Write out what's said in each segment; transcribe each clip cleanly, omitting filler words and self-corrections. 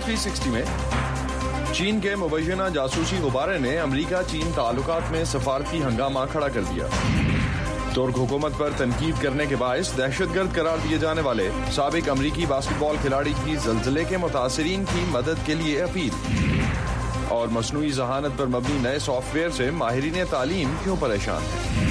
360 में चीन के मुबैना जासूसी गुब्बारे ने अमरीका चीन ताल्लुकात में सफारती हंगामा खड़ा कर दिया। तुर्क हुकूमत पर तनकीद करने के बायस दहशतगर्द करार दिए जाने वाले साबिक अमरीकी बास्केटबॉल खिलाड़ी की ज़ल्ज़ले के मुतासिरीन की मदद के लिए अपील। और मसनूई ज़हानत पर मबनी नए सॉफ्टवेयर से माहिरीन तालीम क्यों परेशान हैं।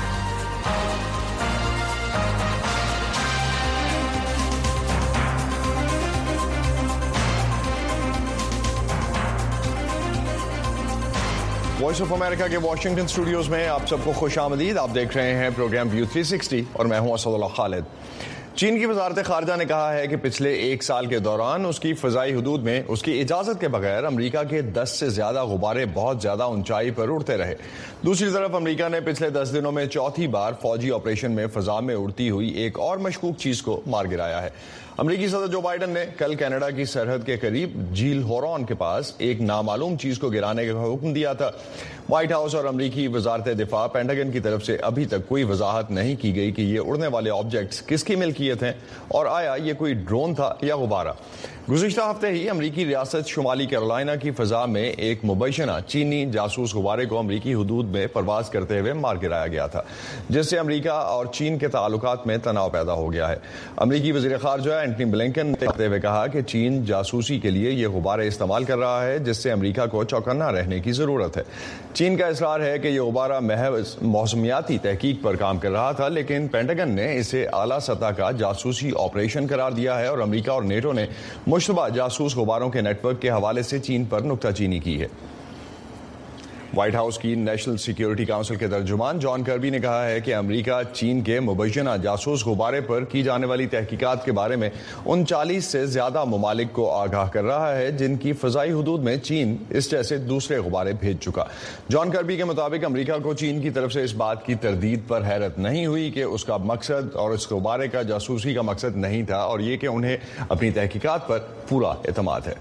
वॉइस ऑफ अमेरिका के वॉशिंगटन स्टूडियोज में आप सबको खुश आमदीद। आप देख रहे हैं प्रोग्राम व्यू 360 और मैं हूं असदुल्लाह खालिद। चीन की वजारत खारजा ने कहा है कि पिछले एक साल के दौरान उसकी फ़ज़ाई हुदूद में उसकी इजाज़त के बगैर अमरीका के 10 से ज़्यादा गुब्बारे बहुत ज़्यादा ऊंचाई पर उड़ते रहे। दूसरी तरफ अमरीका ने पिछले 10 दिनों में चौथी बार फौजी ऑपरेशन में फ़ज़ा में उड़ती हुई एक और मशकूक चीज़ को मार गिराया है। अमरीकी सदर जो बाइडन ने कल कनाडा की सरहद के करीब झील होरॉन के पास एक नामालूम चीज़ को गिराने का हुक्म दिया था। व्हाइट हाउस और अमरीकी वजारत दिफा पेंटागन की तरफ से अभी तक कोई वजाहत नहीं की गई कि ये उड़ने वाले ऑब्जेक्ट्स किसकी मिल्कियत हैं और आया ये कोई ड्रोन था या गुब्बारा। गुज़िश्ता हफ्ते ही अमरीकी रियासत शुमाली कैरोलिना की फ़ज़ा में एक मुबैना चीनी जासूस गुब्बारे को अमरीकी हुदूद में परवाज करते हुए मार गिराया गया था, जिससे अमरीका और चीन के ताल्लुकात में तनाव पैदा हो गया है। अमरीकी वज़ीर ख़ारजा एंटनी ब्लिंकन ने कहते हुए कहा कि चीन जासूसी के लिए ये गुब्बारे इस्तेमाल कर रहा है, जिससे अमरीका को चौकन्ना रहने की ज़रूरत है। चीन का इसरार है कि ये गुब्बारा महज मौसमियाती तहकीक पर काम कर रहा था, लेकिन पेंटागन ने इसे आला सतह का जासूसी ऑपरेशन करार दिया है और अमरीका और नेटो ने मुश्तबा जासूस गुब्बारों के नेटवर्क के हवाले से चीन पर नुक्ताचीनी की है। व्हाइट हाउस की नेशनल सिक्योरिटी काउंसिल के तर्जुमान जॉन कर्बी ने कहा है कि अमरीका चीन के मुबैना जासूस गुब्बारे पर की जाने वाली तहकीकात के बारे में 39 से ज्यादा ममालिक को आगाह कर रहा है, जिनकी फ़ज़ाई हुदूद में चीन इस जैसे दूसरे गुब्बारे भेज चुका। जॉन कर्बी के मुताबिक अमरीका को चीन की तरफ से इस बात की तरदीद पर हैरत नहीं हुई कि उसका मकसद और इस गुब्बारे का जासूसी का मकसद नहीं था, और ये कि उन्हें अपनी तहकीकात पर पूरा एतमाद है।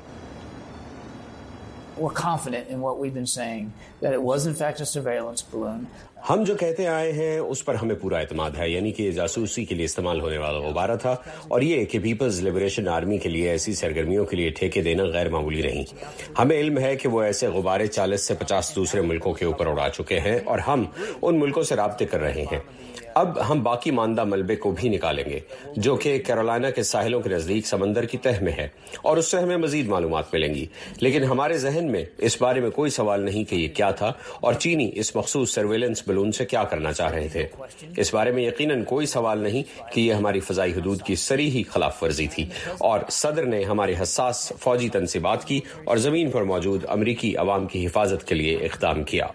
We're confident in what we've been saying, that it was in fact a surveillance balloon. हम जो कहते आए हैं उस पर हमें पूरा एतमाद है, यानी कि ये जासूसी के लिए इस्तेमाल होने वाला गुब्बारा था, और ये कि पीपल्स लिबरेशन आर्मी के लिए ऐसी सरगर्मियों के लिए ठेके देना गैर मामूली नहीं। हमें इल्म है कि वो ऐसे गुब्बारे 40 से 50 दूसरे मुल्कों के ऊपर उड़ा चुके हैं और हम उन मुल्कों से राब्ते कर रहे हैं। अब हम बाकी मानदा मलबे को भी निकालेंगे जो कि कैरोलिना के साहिलों के नजदीक समंदर की तह में है, और उससे हमें मजीद मालूमात मिलेंगी। लेकिन हमारे जहन में इस बारे में कोई सवाल नहीं कि ये क्या था और चीनी इस मखसूस सर्वेलेंस बलून से क्या करना चाह रहे थे। इस बारे में यकीनन कोई सवाल नहीं कि ये हमारी फ़ज़ाई हुदूद की सरीही खिलाफ वर्जी थी, और सदर ने हमारे हसास फौजी तन से बात की और जमीन पर मौजूद अमरीकी अवाम की हिफाजत के लिए इक़दाम किया।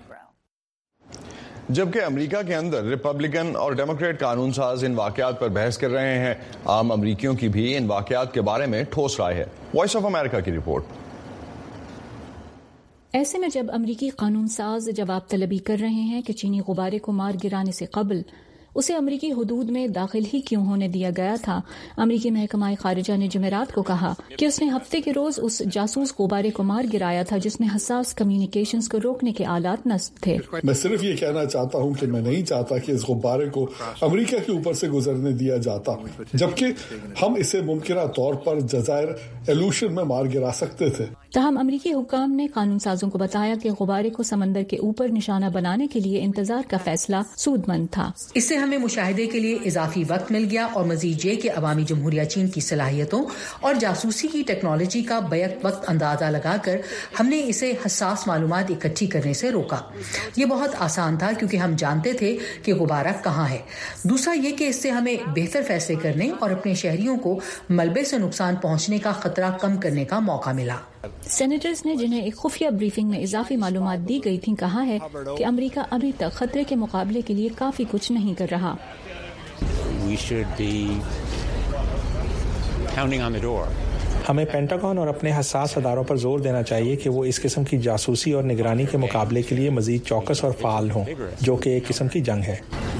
जबकि अमेरिका के अंदर रिपब्लिकन और डेमोक्रेट कानून साज इन वाकयात पर बहस कर रहे हैं, आम अमरीकियों की भी इन वाकयात के बारे में ठोस राय है। वॉइस ऑफ अमेरिका की रिपोर्ट। ऐसे में जब अमरीकी कानून साज जवाब तलबी कर रहे हैं कि चीनी गुब्बारे को मार गिराने से कबल उसे अमरीकी हुदूद में दाखिल ही क्यों होने दिया गया था, अमरीकी महकमा खारिजा ने जुमेरात को कहा कि उसने हफ्ते के रोज उस जासूस गुब्बारे को मार गिराया था जिसमें हसास कम्युनिकेशंस को रोकने के आलात नस्ब थे। मैं सिर्फ ये कहना चाहता हूँ कि मैं नहीं चाहता कि इस गुब्बारे को अमरीका के ऊपर से गुजरने दिया जाता, जबकि हम इसे मुमकिना तौर पर जज़ायर एलूशन में मार गिरा सकते थे। तहम अमरीकी हुक्काम ने कानून साजों को बताया कि गुब्बारे को समंदर के ऊपर निशाना बनाने के लिए इंतजार का फैसला सूदमंद था। इससे हमें मुशाहिदे के लिए इजाफी वक्त मिल गया और मजीद ये कि अवामी जमहूरिया चीन की सलाहियतों और जासूसी की टेक्नोलॉजी का बैक वक्त अंदाजा लगाकर हमने इसे हसास मालूमात इकट्ठी करने से रोका। ये बहुत आसान था क्योंकि हम जानते थे कि गुब्बारा कहाँ है। दूसरा ये कि इससे हमें बेहतर फैसले करने और अपने शहरियों को मलबे से नुकसान पहुंचने का खतरा कम करने का मौका मिला। सेनेटर्स ने जिन्हें एक खुफिया ब्रीफिंग में इजाफी मालूमात दी गई थी कहा है कि अमेरिका अभी तक खतरे के मुकाबले के लिए काफी कुछ नहीं कर रहा। हमें पेंटागन और अपने हसास अदारों पर जोर देना चाहिए कि वो इस किस्म की जासूसी और निगरानी के मुकाबले के लिए मजीद चौकस और फाल हों, जो कि एक किस्म की जंग है।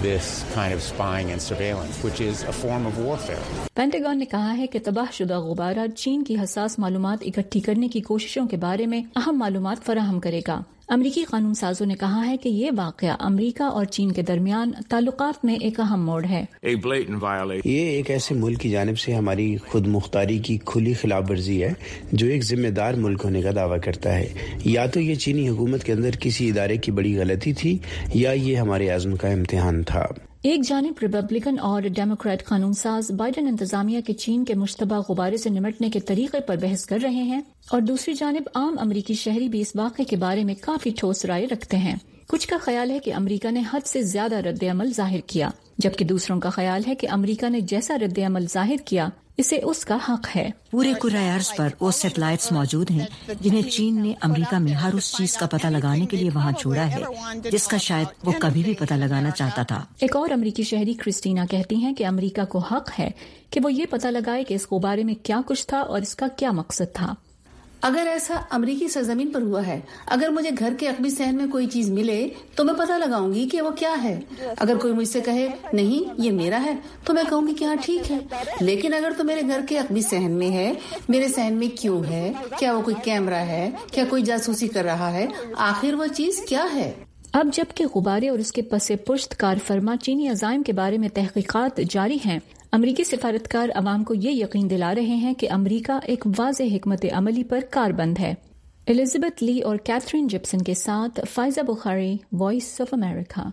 पेंटागन ने कहा है कि तबाहशुदा गुब्बारा चीन की हसास मालूमात इकट्ठी करने की कोशिशों के बारे में अहम मालूमात फराहम करेगा। امریکی قانون سازوں نے کہا ہے کہ یہ واقعہ امریکہ اور چین کے درمیان تعلقات میں ایک اہم موڑ ہے. یہ ایک ایسے ملک کی جانب سے ہماری خود مختاری کی کھلی خلاف ورزی ہے جو ایک ذمہ دار ملک ہونے کا دعویٰ کرتا ہے. یا تو یہ چینی حکومت کے اندر کسی ادارے کی بڑی غلطی تھی یا یہ ہمارے عزم کا امتحان تھا. ایک جانب ریپبلکن اور ڈیموکریٹ قانون ساز بائیڈن انتظامیہ کے چین کے مشتبہ غبارے سے نمٹنے کے طریقے پر بحث کر رہے ہیں اور دوسری جانب عام امریکی شہری بھی اس واقعے کے بارے میں کافی ٹھوس رائے رکھتے ہیں. کچھ کا خیال ہے کہ امریکہ نے حد سے زیادہ رد عمل ظاہر کیا، جبکہ دوسروں کا خیال ہے کہ امریکہ نے جیسا رد عمل ظاہر کیا اسے اس کا حق ہے. پورے کرۂ ارض پر وہ سیٹلائٹس موجود ہیں جنہیں چین نے امریکہ میں ہر اس چیز کا پتہ لگانے کے لیے وہاں چھوڑا ہے جس کا شاید وہ کبھی بھی پتہ لگانا چاہتا تھا. ایک اور امریکی شہری کرسٹینا کہتی ہیں کہ امریکہ کو حق ہے کہ وہ یہ پتہ لگائے کہ اس غبارے میں کیا کچھ تھا اور اس کا کیا مقصد تھا. اگر ایسا امریکی سرزمین پر ہوا ہے، اگر مجھے گھر کے عقبی صحن میں کوئی چیز ملے تو میں پتہ لگاؤں گی کہ وہ کیا ہے. اگر کوئی مجھ سے کہے نہیں یہ میرا ہے تو میں کہوں گی کہ ہاں ٹھیک ہے، لیکن اگر تو میرے گھر کے عقبی صحن میں ہے، میرے صحن میں کیوں ہے؟ کیا وہ کوئی کیمرہ ہے؟ کیا کوئی جاسوسی کر رہا ہے؟ آخر وہ چیز کیا ہے؟ اب جبکہ غبارے اور اس کے پس پشت کار فرما چینی عزائم کے بارے میں تحقیقات جاری ہیں، امریکی سفارتکار عوام کو یہ یقین دلا رہے ہیں کہ امریکہ ایک واضح حکمت عملی پر کاربند ہے. الزبتھ لی اور کیتھرین جپسن کے ساتھ فائزہ بخاری، وائس آف امریکہ.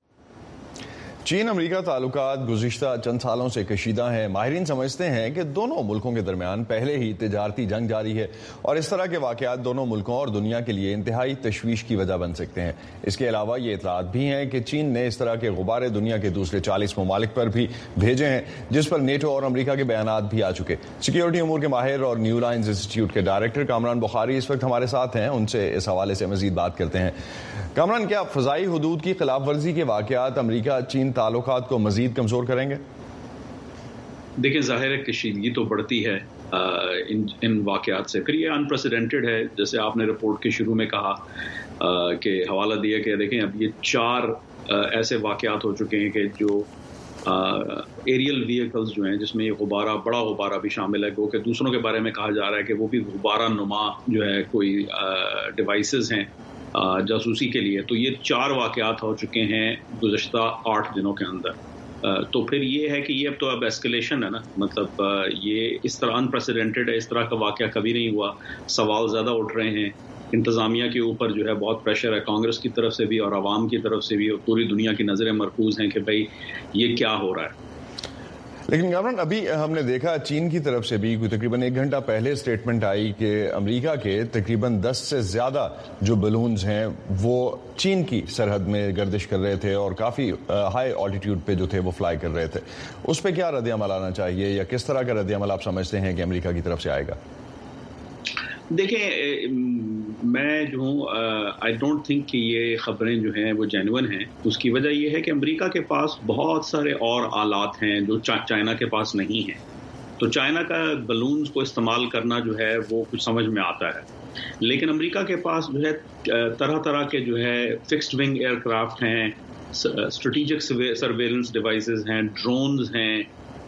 چین امریکہ تعلقات گزشتہ چند سالوں سے کشیدہ ہیں. ماہرین سمجھتے ہیں کہ دونوں ملکوں کے درمیان پہلے ہی تجارتی جنگ جاری ہے اور اس طرح کے واقعات دونوں ملکوں اور دنیا کے لیے انتہائی تشویش کی وجہ بن سکتے ہیں. اس کے علاوہ یہ اطلاعات بھی ہیں کہ چین نے اس طرح کے غبارے دنیا کے دوسرے 40 ممالک پر بھی بھیجے ہیں جس پر نیٹو اور امریکہ کے بیانات بھی آ چکے. سیکیورٹی امور کے ماہر اور نیو لائنز انسٹیٹیوٹ کے ڈائریکٹر کامران بخاری اس وقت ہمارے ساتھ ہیں. ان سے اس حوالے سے مزید بات کرتے ہیں. کامران، کیا فضائی حدود کی خلاف ورزی کے واقعات امریکہ چین تعلقات کو مزید کمزور کریں گے؟ دیکھیں، ظاہر ہے کشیدگی تو بڑھتی ہے ان واقعات سے. پھر یہ انپریسیڈنٹڈ ہے، جیسے آپ نے رپورٹ کے شروع میں کہا کہ حوالہ دیا کہ دیکھیں اب یہ 4 ایسے واقعات ہو چکے ہیں کہ جو ایریل ویکلز جو ہیں جس میں یہ غبارہ، بڑا غبارہ بھی شامل ہے، کہ دوسروں کے بارے میں کہا جا رہا ہے کہ وہ بھی غبارہ نما جو ہے کوئی ڈیوائسز ہیں جاسوسی کے لیے. تو یہ 4 واقعات ہو چکے ہیں گزشتہ 8 دنوں کے اندر. تو پھر یہ ہے کہ یہ اب ایسکلیشن ہے نا، مطلب یہ اس طرح انپریسیڈنٹڈ ہے، اس طرح کا واقعہ کبھی نہیں ہوا. سوال زیادہ اٹھ رہے ہیں انتظامیہ کے اوپر، جو ہے بہت پریشر ہے کانگریس کی طرف سے بھی اور عوام کی طرف سے بھی، اور پوری دنیا کی نظریں مرکوز ہیں کہ بھائی یہ کیا ہو رہا ہے. لیکن کامران، ابھی ہم نے دیکھا چین کی طرف سے بھی تقریباً 1 گھنٹہ پہلے اسٹیٹمنٹ آئی کہ امریکہ کے تقریباً 10 سے زیادہ جو بلونز ہیں وہ چین کی سرحد میں گردش کر رہے تھے اور کافی ہائی آلٹیٹیوڈ پہ جو تھے وہ فلائی کر رہے تھے. اس پہ کیا رد عمل آنا چاہیے یا کس طرح کا رد عمل آپ سمجھتے ہیں کہ امریکہ کی طرف سے آئے گا؟ دیکھیں، میں جو ہوں آئی ڈونٹ تھنک کہ یہ خبریں جو ہیں وہ جینوئن ہیں. اس کی وجہ یہ ہے کہ امریکہ کے پاس بہت سارے اور آلات ہیں جو چائنا کے پاس نہیں ہیں. تو چائنا کا بلونز کو استعمال کرنا جو ہے وہ کچھ سمجھ میں آتا ہے، لیکن امریکہ کے پاس جو ہے طرح طرح کے جو ہے فکسڈ ونگ ایئر کرافٹ ہیں، اسٹریٹجک سرویلنس ڈیوائسز ہیں، ڈرونز ہیں،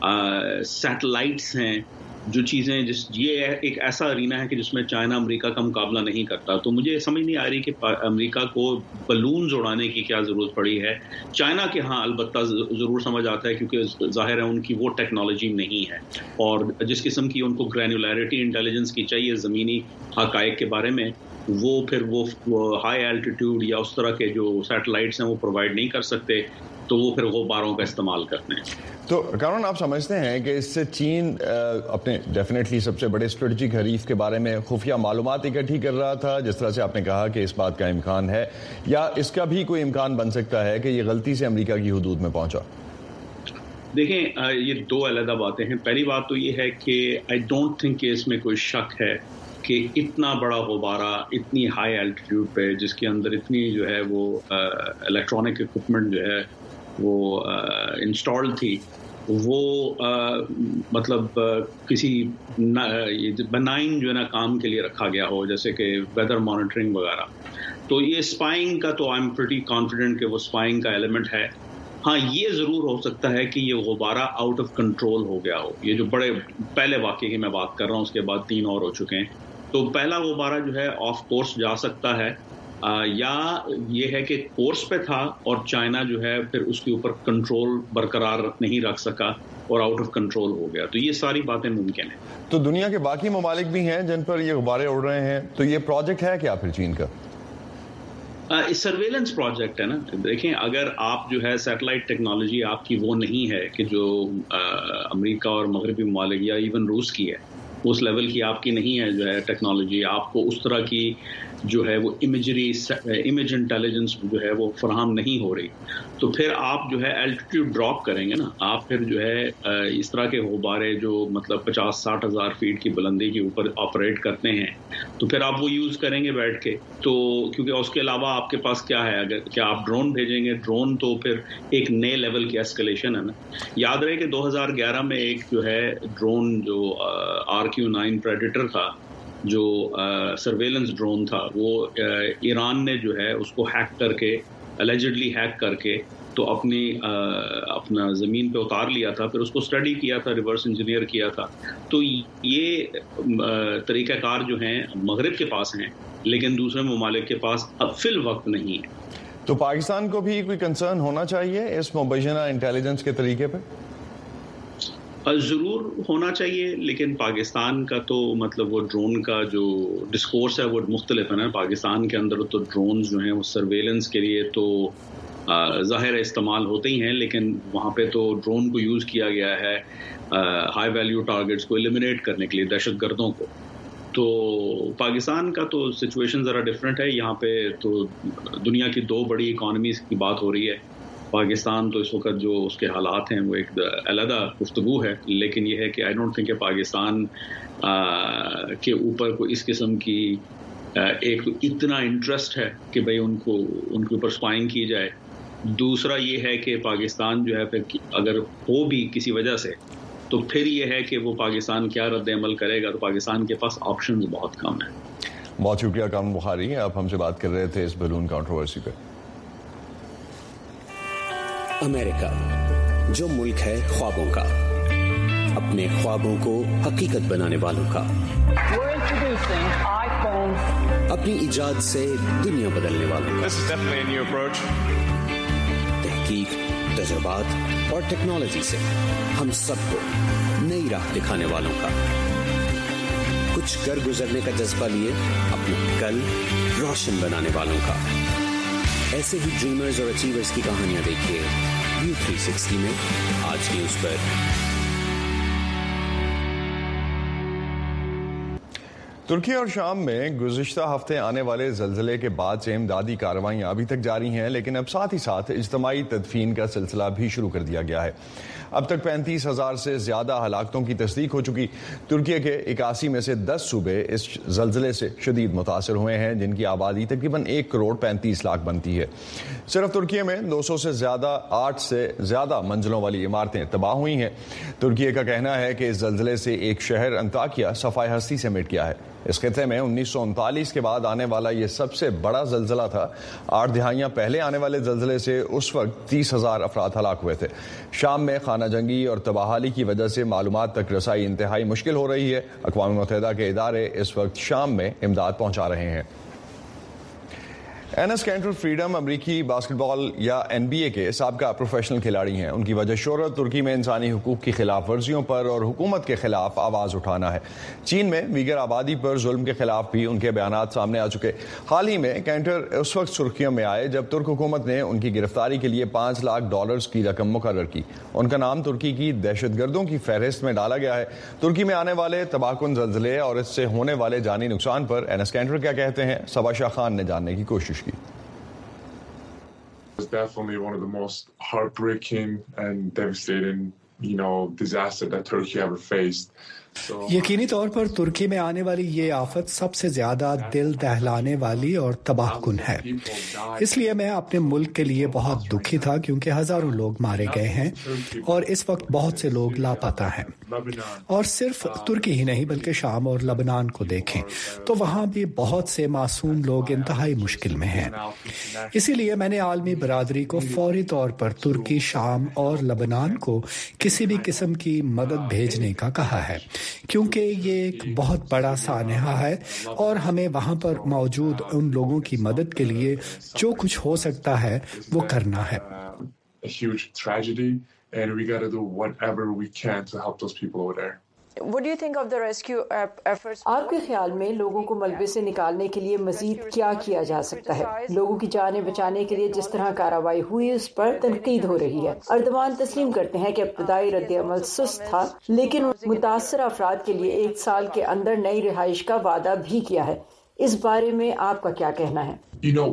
سیٹلائٹس ہیں، جو چیزیں یہ ایک ایسا ارینا ہے کہ جس میں چائنا امریکہ کا مقابلہ نہیں کرتا. تو مجھے سمجھ نہیں آ رہی کہ امریکہ کو بلونز اڑانے کی کیا ضرورت پڑی ہے. چائنا کے ہاں البتہ ضرور سمجھ آتا ہے کیونکہ ظاہر ہے ان کی وہ ٹیکنالوجی نہیں ہے، اور جس قسم کی ان کو گرینولیرٹی انٹیلیجنس کی چاہیے زمینی حقائق کے بارے میں، وہ پھر وہ ہائی الٹیٹیوڈ یا اس طرح کے جو سیٹلائٹس ہیں وہ پرووائڈ نہیں کر سکتے، تو وہ پھر غباروں کا استعمال کرتے ہیں. تو کامران، آپ سمجھتے ہیں کہ اس سے چین اپنے ڈیفینیٹلی سب سے بڑے اسٹریٹجک حریف کے بارے میں خفیہ معلومات اکٹھی کر رہا تھا، جس طرح سے آپ نے کہا کہ اس بات کا امکان ہے، یا اس کا بھی کوئی امکان بن سکتا ہے کہ یہ غلطی سے امریکہ کی حدود میں پہنچا؟ دیکھیں، یہ 2 علیحدہ باتیں ہیں. پہلی بات تو یہ ہے کہ آئی ڈونٹ تھنک کہ اس میں کوئی شک ہے کہ اتنا بڑا غبارہ اتنی ہائی الٹیٹیوڈ پہ، جس کے اندر اتنی جو ہے وہ الیکٹرانک اکوپمنٹ جو ہے وہ انسٹال تھی، وہ مطلب کسی بنائن جو ہے نا کام کے لیے رکھا گیا ہو، جیسے کہ ویدر مانیٹرنگ وغیرہ. تو یہ اسپائنگ کا تو آئی ایم پریٹی کانفیڈنٹ کہ وہ اسپائنگ کا ایلیمنٹ ہے. ہاں، یہ ضرور ہو سکتا ہے کہ یہ غبارہ آؤٹ آف کنٹرول ہو گیا ہو. یہ جو بڑے پہلے واقعے کی میں بات کر رہا ہوں، اس کے بعد 3 اور ہو چکے ہیں. تو پہلا غبارہ جو ہے آف کورس جا سکتا ہے، یا یہ ہے کہ کورس پہ تھا اور چائنا جو ہے پھر اس کے اوپر کنٹرول برقرار نہیں رکھ سکا اور آؤٹ آف کنٹرول ہو گیا. تو یہ ساری باتیں ممکن ہیں. تو دنیا کے باقی ممالک بھی ہیں جن پر یہ غبارے اڑ رہے ہیں, تو یہ پروجیکٹ ہے کیا پھر چین کا؟ سرویلنس پروجیکٹ ہے نا. دیکھیں اگر آپ جو ہے سیٹلائٹ ٹیکنالوجی آپ کی وہ نہیں ہے کہ جو امریکہ اور مغربی ممالک یا ایون روس کی ہے, اس لیول کی آپ کی نہیں ہے جو ہے ٹیکنالوجی, آپ کو اس طرح کی جو ہے وہ امیج انٹیلیجنس جو ہے وہ فراہم نہیں ہو رہی, تو پھر آپ جو ہے الٹیٹیوڈ ڈراپ کریں گے نا, آپ پھر جو ہے اس طرح کے غبارے جو مطلب 50-60 ہزار فیٹ کی بلندی کے اوپر آپریٹ کرتے ہیں, تو پھر آپ وہ یوز کریں گے بیٹھ کے. تو کیونکہ اس کے علاوہ آپ کے پاس کیا ہے, اگر کیا آپ ڈرون بھیجیں گے, ڈرون تو پھر ایک نئے لیول کی ایسکلیشن ہے نا. یاد رہے کہ 2011 میں ایک جو ہے ڈرون جو RQ-9 پریڈیٹر تھا, جو سرویلنس ڈرون تھا, وہ ایران نے جو ہے اس کو ہیک کر کے, الیجڈلی ہیک کر کے, تو اپنا زمین پہ اتار لیا تھا, پھر اس کو اسٹڈی کیا تھا, ریورس انجینئر کیا تھا. تو یہ طریقہ کار جو ہیں مغرب کے پاس ہیں, لیکن دوسرے ممالک کے پاس اب فی الوقت نہیں ہے. تو پاکستان کو بھی کوئی کنسرن ہونا چاہیے اس مبینہ انٹیلیجنس کے طریقے پہ؟ ضرور ہونا چاہیے, لیکن پاکستان کا تو مطلب وہ ڈرون کا جو ڈسکورس ہے وہ مختلف ہے نا. پاکستان کے اندر تو ڈرونز جو ہیں وہ سرویلنس کے لیے تو ظاہر استعمال ہوتے ہی ہیں, لیکن وہاں پہ تو ڈرون کو یوز کیا گیا ہے ہائی ویلیو ٹارگٹس کو ایلیمینیٹ کرنے کے لیے, دہشت گردوں کو. تو پاکستان کا تو سچویشن ذرا ڈفرینٹ ہے. یہاں پہ تو دنیا کی 2 بڑی اکانومیز کی بات ہو رہی ہے. پاکستان تو اس وقت جو اس کے حالات ہیں وہ ایک علیحدہ گفتگو ہے, لیکن یہ ہے کہ آئی ڈونٹ تھنک کہ پاکستان کے اوپر کوئی اس قسم کی ایک اتنا انٹرسٹ ہے کہ بھئی ان کے اوپر اسپائنگ کی جائے. دوسرا یہ ہے کہ پاکستان جو ہے پھر اگر ہو بھی کسی وجہ سے, تو پھر یہ ہے کہ وہ پاکستان کیا رد عمل کرے گا. تو پاکستان کے پاس آپشنز بہت کم ہیں. بہت شکریہ کامران بخاری, آپ ہم سے بات کر رہے تھے اس بلون کنٹروورسی پہ. امریکہ جو ملک ہے خوابوں کا, اپنے خوابوں کو حقیقت بنانے والوں کا, اپنی ایجاد سے دنیا بدلنے والوں کا, تحقیق, تجربات اور ٹیکنالوجی سے ہم سب کو نئی راہ دکھانے والوں کا, کچھ کر گزرنے کا جذبہ لیے اپنا کل روشن بنانے والوں کا. ایسے ہی ڈریمرز اور اچیورز کی کہانیاں دیکھیے ویو 360 میں آج نیوز پر. ترکی اور شام میں گزشتہ ہفتے آنے والے زلزلے کے بعد سے امدادی کارروائیاں ابھی تک جاری ہیں, لیکن اب ساتھ ہی ساتھ اجتماعی تدفین کا سلسلہ بھی شروع کر دیا گیا ہے. اب تک 35,000 سے زیادہ ہلاکتوں کی تصدیق ہو چکی. ترکی کے 81 میں سے 10 صوبے اس زلزلے سے شدید متاثر ہوئے ہیں, جن کی آبادی تقریباً 1,35,00,000 بنتی ہے. صرف ترکی میں 200 سے زیادہ 8 سے زیادہ منزلوں والی عمارتیں تباہ ہوئی ہیں. ترکی کا کہنا ہے کہ اس زلزلے سے ایک شہر انطاکیہ صفحہ ہستی سے مٹ گیا ہے. اس خطے میں 1939 کے بعد آنے والا یہ سب سے بڑا زلزلہ تھا. 8 دہائیاں پہلے آنے والے زلزلے سے اس وقت 30,000 افراد ہلاک ہوئے تھے. شام میں خانہ جنگی اور تباہی کی وجہ سے معلومات تک رسائی انتہائی مشکل ہو رہی ہے. اقوام متحدہ کے ادارے اس وقت شام میں امداد پہنچا رہے ہیں. اینس کینٹر فریڈم امریکی باسکٹ بال یا NBA کے سابقہ پروفیشنل کھلاڑی ہیں. ان کی وجہ شہرت ترکی میں انسانی حقوق کی خلاف ورزیوں پر اور حکومت کے خلاف آواز اٹھانا ہے. چین میں ویگر آبادی پر ظلم کے خلاف بھی ان کے بیانات سامنے آ چکے. حال ہی میں کینٹر اس وقت سرخیوں میں آئے جب ترک حکومت نے ان کی گرفتاری کے لیے $5,00,000 کی رقم مقرر کی. ان کا نام ترکی کی دہشت گردوں کی فہرست میں ڈالا گیا ہے. ترکی میں آنے والے تباہ کن زلزلے اور اس سے ہونے والے جانی نقصان پر اینس کینٹر کیا کہتے ہیں, صبا شاہ خان نے جاننے کی کوشش کی. It's definitely one of the most heartbreaking and devastating, disaster that Turkey ever faced. یقینی طور پر ترکی میں آنے والی یہ آفت سب سے زیادہ دل دہلانے والی اور تباہ کن ہے. اس لیے میں اپنے ملک کے لیے بہت دکھی تھا, کیونکہ ہزاروں لوگ مارے گئے ہیں اور اس وقت بہت سے لوگ لاپتہ ہیں. اور صرف ترکی ہی نہیں بلکہ شام اور لبنان کو دیکھیں تو وہاں بھی بہت سے معصوم لوگ انتہائی مشکل میں ہیں. اسی لیے میں نے عالمی برادری کو فوری طور پر ترکی, شام اور لبنان کو کسی بھی قسم کی مدد بھیجنے کا کہا ہے. کیونکہ یہ ایک بہت بڑا سانحہ ہے اور ہمیں وہاں پر موجود ان لوگوں کی مدد کے لیے جو کچھ ہو سکتا ہے وہ کرنا ہے. And we got to do whatever we can to help those people over there. What do you think of the rescue efforts? آپ کے خیال میں لوگوں کو ملبے سے نکالنے کے لیے مزید کیا کیا جا سکتا ہے؟ لوگوں کی جانیں بچانے کے لیے جس طرح کارروائی ہوئی اس پر تنقید ہو رہی ہے. اردوان تسلیم کرتے ہیں کہ ابتدائی رد عمل سست تھا، لیکن متاثرہ افراد کے لیے 1 سال کے اندر نئی رہائش کا وعدہ بھی کیا ہے. اس بارے میں آپ کا کیا کہنا ہے؟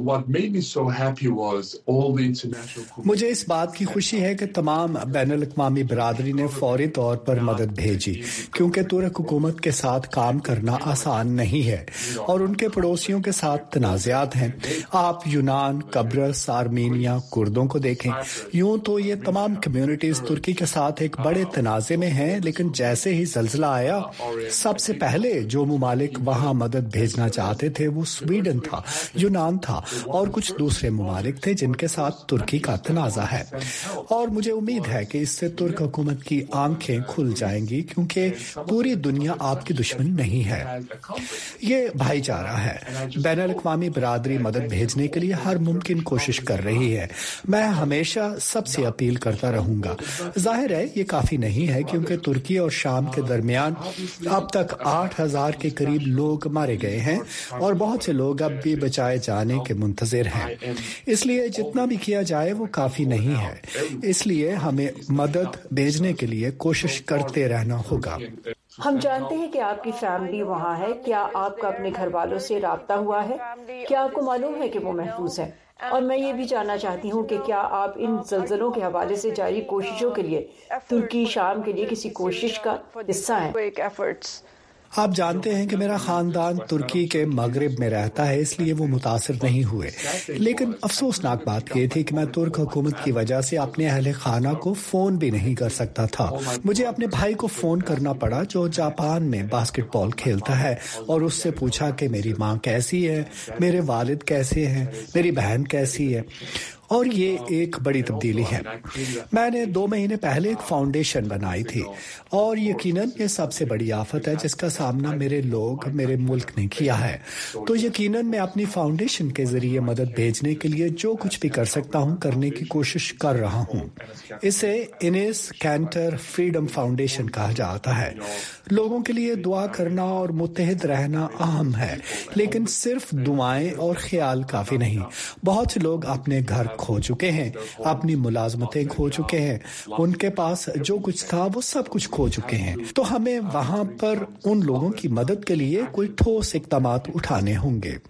مجھے اس بات کی خوشی ہے کہ تمام بین الاقوامی برادری نے فوری طور پر مدد بھیجی، کیونکہ ترک حکومت کے ساتھ کام کرنا آسان نہیں ہے اور ان کے پڑوسیوں کے ساتھ تنازعات ہیں. آپ یونان، قبرص، آرمینیا، کردوں کو دیکھیں. یوں تو یہ تمام کمیونٹیز ترکی کے ساتھ ایک بڑے تنازع میں ہیں، لیکن جیسے ہی زلزلہ آیا سب سے پہلے جو ممالک وہاں مدد بھیجنا چاہتے تھے وہ سویڈن تھا، یونان تھا اور کچھ دوسرے ممالک تھے جن کے ساتھ ترکی کا تنازع ہے. اور مجھے امید ہے کہ اس سے ترک حکومت کی آنکھیں کھل جائیں گی، کیونکہ پوری دنیا آپ کی دشمن نہیں ہے، یہ بھائی چارہ ہے. بین الاقوامی برادری مدد بھیجنے کے لیے ہر ممکن کوشش کر رہی ہے. میں ہمیشہ سب سے اپیل کرتا رہوں گا. ظاہر ہے یہ کافی نہیں ہے، کیونکہ ترکی اور شام کے درمیان اب تک 8000 کے قریب لوگ مارے گئے ہیں اور بہت سے لوگ اب بھی بچائے جانے کے منتظر ہیں. اس لیے جتنا بھی کیا جائے وہ کافی نہیں ہے. اس لیے ہمیں مدد بھیجنے کے لیے کوشش کرتے رہنا ہوگا. ہم جانتے ہیں کہ آپ کی فیملی وہاں ہے. کیا آپ کا اپنے گھر والوں سے رابطہ ہوا ہے؟ کیا آپ کو معلوم ہے کہ وہ محفوظ ہے؟ اور میں یہ بھی جاننا چاہتی ہوں کہ کیا آپ ان زلزلوں کے حوالے سے جاری کوششوں کے لیے ترکی شام کے لیے کسی کوشش کا حصہ ہیں؟ آپ جانتے ہیں کہ میرا خاندان ترکی کے مغرب میں رہتا ہے، اس لیے وہ متاثر نہیں ہوئے. لیکن افسوسناک بات یہ تھی کہ میں ترک حکومت کی وجہ سے اپنے اہل خانہ کو فون بھی نہیں کر سکتا تھا. مجھے اپنے بھائی کو فون کرنا پڑا جو جاپان میں باسکٹ بال کھیلتا ہے، اور اس سے پوچھا کہ میری ماں کیسی ہے، میرے والد کیسے ہیں، میری بہن کیسی ہے. اور یہ ایک بڑی تبدیلی ہے. میں نے 2 مہینے پہلے ایک فاؤنڈیشن بنائی تھی، اور یقیناً یہ سب سے بڑی آفت ہے جس کا سامنا میرے ملک نے کیا ہے. تو یقیناً میں اپنی فاؤنڈیشن کے ذریعے مدد بھیجنے کے لیے جو کچھ بھی کر سکتا ہوں کرنے کی کوشش کر رہا ہوں. اسے انیس کینٹر فریڈم فاؤنڈیشن کہا جاتا ہے. لوگوں کے لیے دعا کرنا اور متحد رہنا اہم ہے، لیکن صرف دعائیں اور خیال کافی نہیں. بہت سے لوگ اپنے گھر کھو چکے ہیں، اپنی ملازمتیں کھو چکے ہیں، ان کے پاس جو کچھ تھا وہ سب کچھ کھو چکے ہیں. تو ہمیں وہاں پر ان لوگوں کی مدد کے لیے کوئی ٹھوس اقدامات اٹھانے ہوں گے.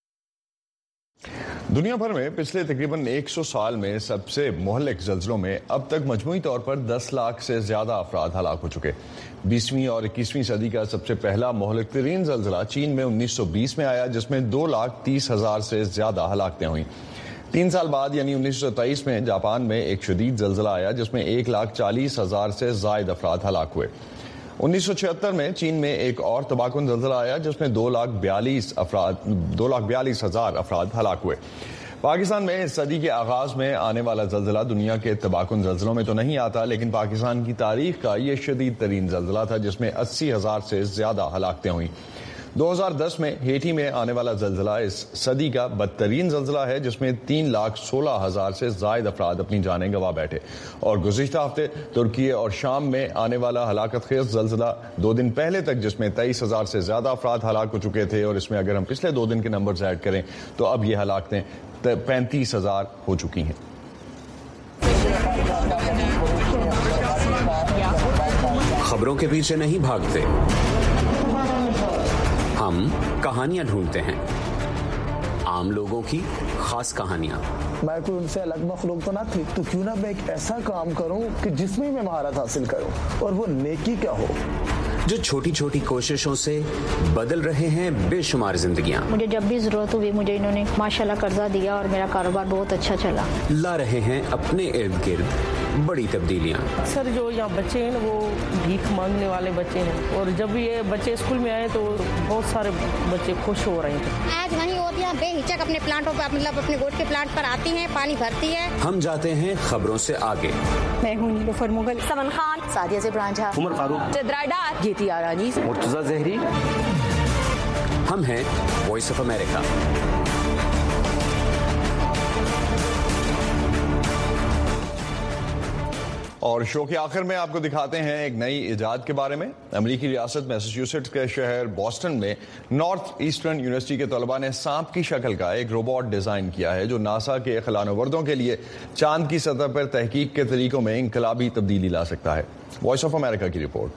دنیا بھر میں پچھلے تقریباً 100 سال میں سب سے مہلک زلزلوں میں اب تک مجموعی طور پر 10 لاکھ سے زیادہ افراد ہلاک ہو چکے. 20ویں اور 21ویں صدی کا سب سے پہلا مہلک ترین زلزلہ چین میں 1920 میں آیا، جس میں 2,30,000 سے زیادہ ہلاکتیں ہوئیں. 3 سال بعد یعنی 1923 میں جاپان میں ایک شدید زلزلہ آیا جس میں 1,40,000 سے زائد افراد ہلاک ہوئے. 1976 میں چین میں ایک اور تباہ کن زلزلہ آیا جس میں 2,42,000 افراد ہلاک ہوئے. پاکستان میں اس صدی کے آغاز میں آنے والا زلزلہ دنیا کے تباہ کن زلزلوں میں تو نہیں آتا، لیکن پاکستان کی تاریخ کا یہ شدید ترین زلزلہ تھا جس میں 80,000 سے زیادہ ہلاکتیں ہوئیں. 2010 میں ہیٹی میں آنے والا زلزلہ اس صدی کا بدترین زلزلہ ہے جس میں 3,16,000 سے زائد افراد اپنی جانیں گنوا بیٹھے. اور گزشتہ ہفتے ترکی اور شام میں آنے والا ہلاکت خیز زلزلہ 2 دن پہلے تک جس میں 23,000 سے زیادہ افراد ہلاک ہو چکے تھے، اور اس میں اگر ہم پچھلے 2 دن کے نمبرز ایڈ کریں تو اب یہ ہلاکتیں 35,000 ہو چکی ہیں. خبروں کے پیچھے نہیں بھاگتے، ہم کہانیاں ڈھونڈتے ہیں، عام لوگوں کی خاص کہانیاں. میں کوئی ان سے الگ مخلوق تو نہ تھی، تو کیوں نہ میں ایک ایسا کام کروں کہ جس میں مہارت حاصل کروں، اور وہ نیکی کیا ہو. جو چھوٹی چھوٹی کوششوں سے بدل رہے ہیں بے شمار زندگیاں. مجھے جب بھی ضرورت ہوئی مجھے انہوں نے ماشاءاللہ قرضہ دیا اور میرا کاروبار بہت اچھا چلا. لا رہے ہیں اپنے ارد گرد बड़ी तब्दीलियां। सर जो यहाँ बच्चे हैं वो भीख मांगने वाले बच्चे हैं और जब ये बच्चे स्कूल में आए तो बहुत सारे बच्चे खुश हो रहे थे। आज वहीं औरतें बेहिचक अपने प्लांटों पर मतलब अपने गोट के प्लांट पर आती हैं, पानी भरती है। हम जाते हैं खबरों से आगे। मैं हूँ नीलोफर मुगल, समन खान, सादिया ज़ेबरान झा, उमर फारूक, जिद्राइडार, गीती आरानी, मुर्तजा जहरी। हम हैं वॉइस ऑफ अमेरिका। और शो के आखिर में आपको दिखाते हैं एक नई इजाद के बारे में। अमेरिकी रियासत मैसाचुसेट्स के शहर बॉस्टन में नॉर्थ ईस्टर्न यूनिवर्सिटी के तलबा ने सांप की शक्ल का एक रोबोट डिजाइन किया है जो नासा के खलानुवर्दों के लिए चांद की सतह पर तहकीक के तरीकों में इंकलाबी तब्दीली ला सकता है। वॉइस ऑफ अमेरिका की रिपोर्ट।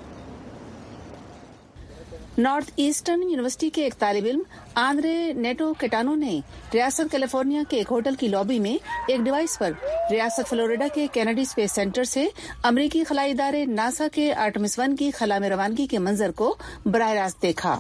नॉर्थ ईस्टर्न यूनिवर्सिटी के एक तालिब इल्म आंद्रे नेटो केटानो ने रियासत कैलिफोर्निया के एक होटल की लॉबी में एक डिवाइस पर रियासत फ्लोरिडा के कैनेडी स्पेस सेंटर से अमेरिकी खलाई इदारे नासा के आर्टेमिस 1 की खला में रवानगी के मंजर को बराह रास्त देखा।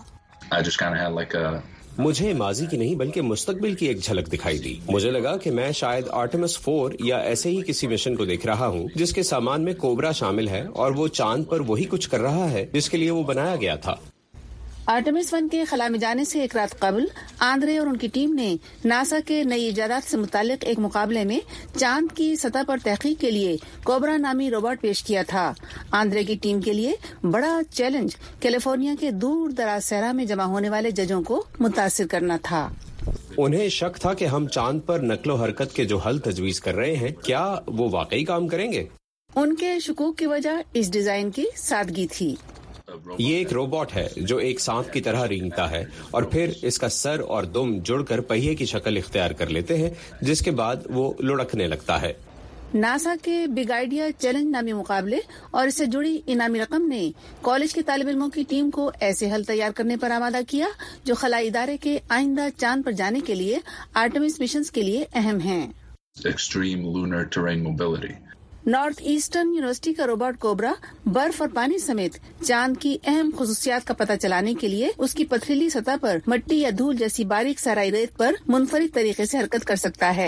मुझे माजी की नहीं बल्कि मुस्तकबिल की एक झलक दिखाई दी। मुझे लगा कि मैं शायद आर्टेमिस 4 या ऐसे ही किसी मिशन को देख रहा हूँ जिसके सामान में कोबरा शामिल है और वो चांद पर वही कुछ कर रहा है जिसके लिए वो बनाया गया था। आर्टेमिस 1 के खला में जाने से एक रात कबल आंद्रे और उनकी टीम ने नासा के नई इजादात से मुतालिक एक मुकाबले में चांद की सतह पर तहकीक के लिए कोबरा नामी रोबोट पेश किया था। आंद्रे की टीम के लिए बड़ा चैलेंज कैलिफोर्निया के दूर दराज सहरा में जमा होने वाले जजों को मुतासिर करना था। उन्हें शक था कि हम चांद पर नक्लो हरकत के जो हल तजवीज कर रहे हैं क्या वो वाकई काम करेंगे। उनके शुकूक की वजह इस डिजाइन की सादगी थी। ये एक रोबोट है जो एक सांप की तरह रेंगता है और फिर इसका सर और दुम जुड़कर पहिए की शक्ल इख्तियार कर लेते हैं जिसके बाद वो लुढ़कने लगता है। नासा के बिग आइडिया चैलेंज नामी मुकाबले और इससे जुड़ी इनामी रकम ने कॉलेज के तालिब इल्मों की टीम को ऐसे हल तैयार करने पर आमादा किया जो खलाई इदारे के आइंदा चांद पर जाने के लिए आर्टेमिस मिशंस के लिए अहम हैं। Extreme lunar terrain mobility. North eastern university का रोबोट कोबरा बर्फ और पानी समेत चांद की अहम खुसूसियात का पता चलाने के लिए उसकी पथरीली सतह पर मिट्टी या धूल जैसी बारीक सराई रेत पर मुनफरिद तरीके से हरकत कर सकता है।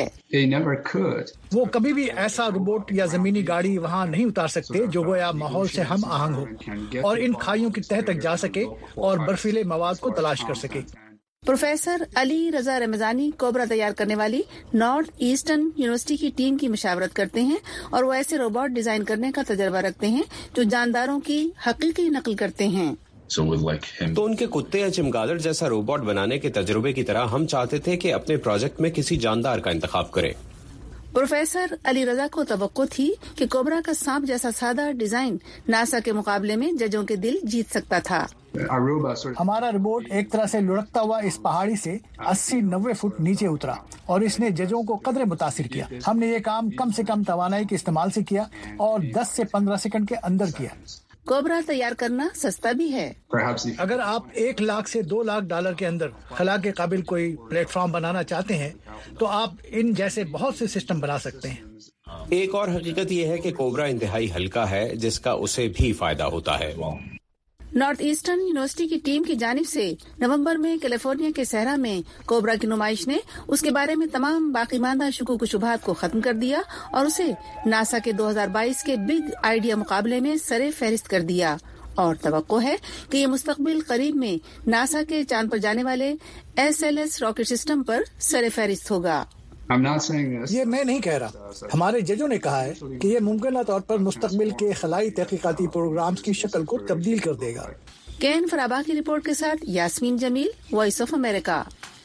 वो कभी भी ऐसा रोबोट या जमीनी गाड़ी वहाँ नहीं उतार सकते जो गोया माहौल से हम आहंग हो और इन खाइयों की तह तक जा सके और बर्फीले मवाद को तलाश कर सके। Professor Ali Reza Ramezani cobra तैयार करने वाली नॉर्थ ईस्टर्न यूनिवर्सिटी की टीम की मशावरत करते हैं और वो ऐसे रोबोट डिजाइन करने का तजर्बा रखते हैं जो जानदारों की हकीकी नकल करते हैं। तो उनके कुत्ते या चमगादड़ जैसा रोबोट बनाने के तजुर्बे की तरह हम चाहते थे कि अपने प्रोजेक्ट में किसी जानदार का इंतखाब करें। प्रोफेसर अली रजा को तवक्को थी कि कोबरा का सांप जैसा सादा डिजाइन नासा के मुकाबले में जजों के दिल जीत सकता था। हमारा रोबोट एक तरह से लुढ़कता हुआ इस पहाड़ी से 80-90 फुट नीचे उतरा और इसने जजों को कदरे मुतासिर किया। हमने ये काम कम से कम तवानाई के इस्तेमाल से किया और 10 से 15 सेकंड के अंदर किया। कोबरा तैयार करना सस्ता भी है। अगर आप 1 लाख से 2 लाख डॉलर के अंदर खला के काबिल कोई प्लेटफॉर्म बनाना चाहते हैं तो आप इन जैसे बहुत से सिस्टम बना सकते हैं। एक और हकीकत यह है कि कोबरा इंतहाई हल्का है जिसका उसे भी फायदा होता है। नॉर्थ ईस्टर्न यूनिवर्सिटी की टीम की जानिब से नवंबर में कैलिफोर्निया के सहरा में कोबरा की नुमाइश ने उसके बारे में तमाम बाकी मानदा शुकूक शुबहात को खत्म कर दिया और उसे नासा के 2022 के बिग आइडिया मुकाबले में सरे फहरिस्त कर दिया और तवक्को है कि ये मुस्तकबिल करीब में नासा के चांद पर जाने वाले SLS रॉकेट सिस्टम पर सरे फहरिस्त होगा। ये मैं नहीं कह रहा, हमारे जजों ने कहा है कि ये मुमकिन तौर पर मुस्तकबिल के खलाई तहकीकाती प्रोग्राम्स की शक्ल को तब्दील कर देगा। केन फराबा की रिपोर्ट के साथ Yasmeen Jamil, voice of America.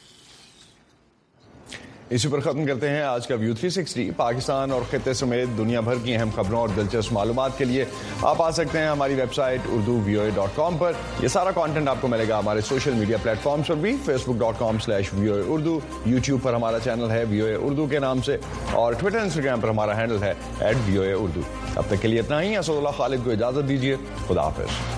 इसी पर खत्म करते हैं आज का व्यू 360। पाकिस्तान और खित्ते समेत दुनिया भर की अहम खबरों और दिलचस्प मालूमात के लिए आप आ सकते हैं हमारी वेबसाइट urdu.voa.com पर। यह सारा कंटेंट आपको मिलेगा हमारे सोशल मीडिया प्लेटफॉर्म्स पर भी, facebook.com/VOA Urdu, YouTube पर हमारा चैनल है VOA Urdu के नाम से और ट्विटर इंस्टाग्राम पर हमारा हैंडल है @VOA Urdu। अब तक के लिए इतना ही। असदुल्लाह खालिद को इजाजत दीजिए। खुदा हाफिज।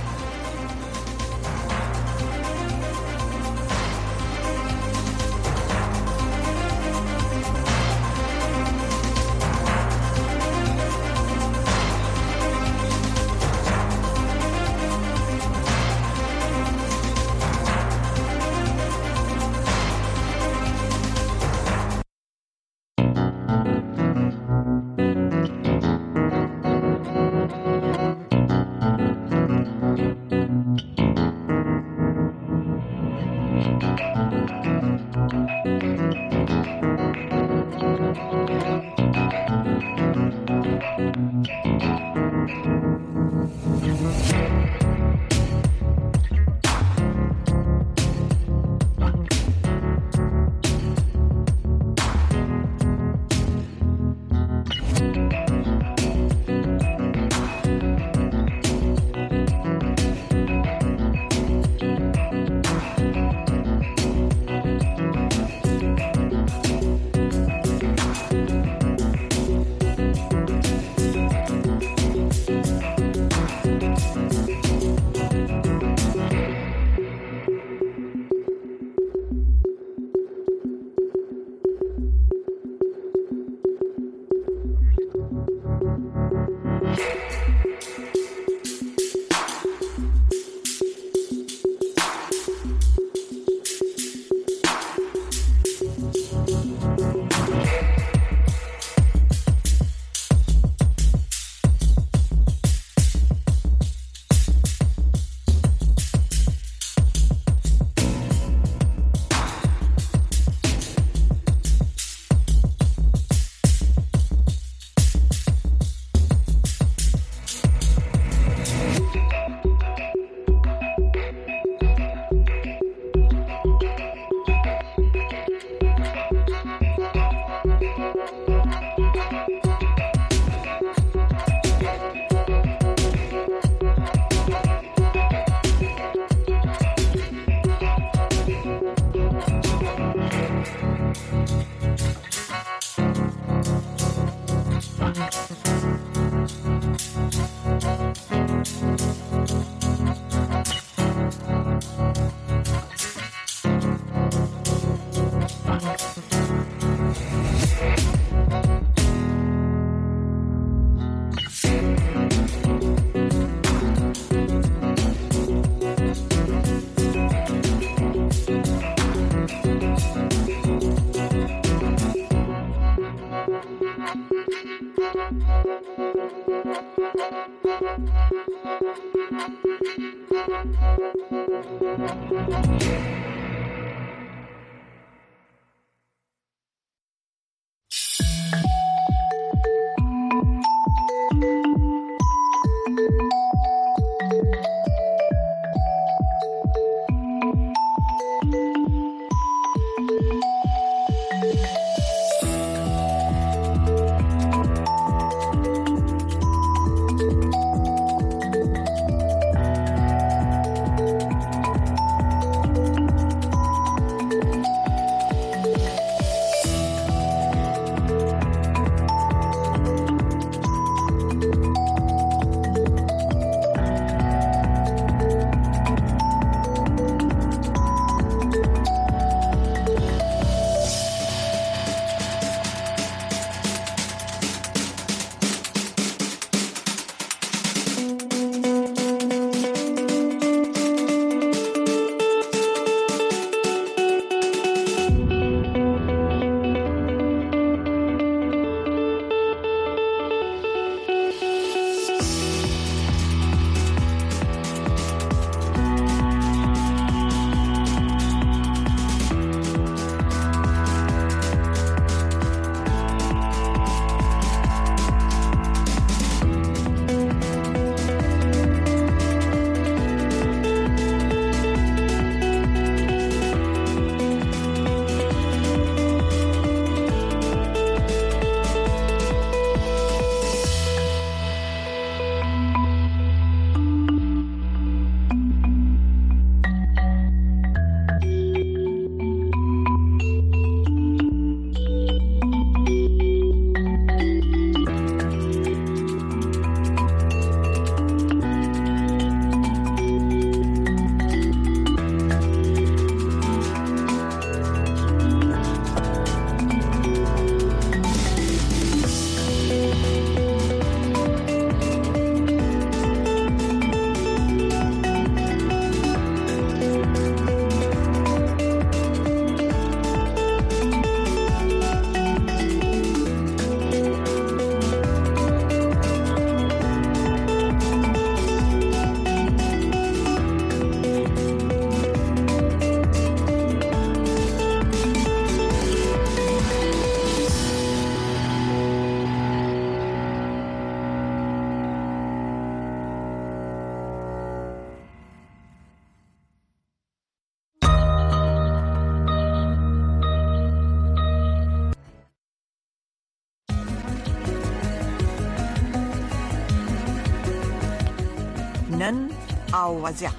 نن او وضعیت.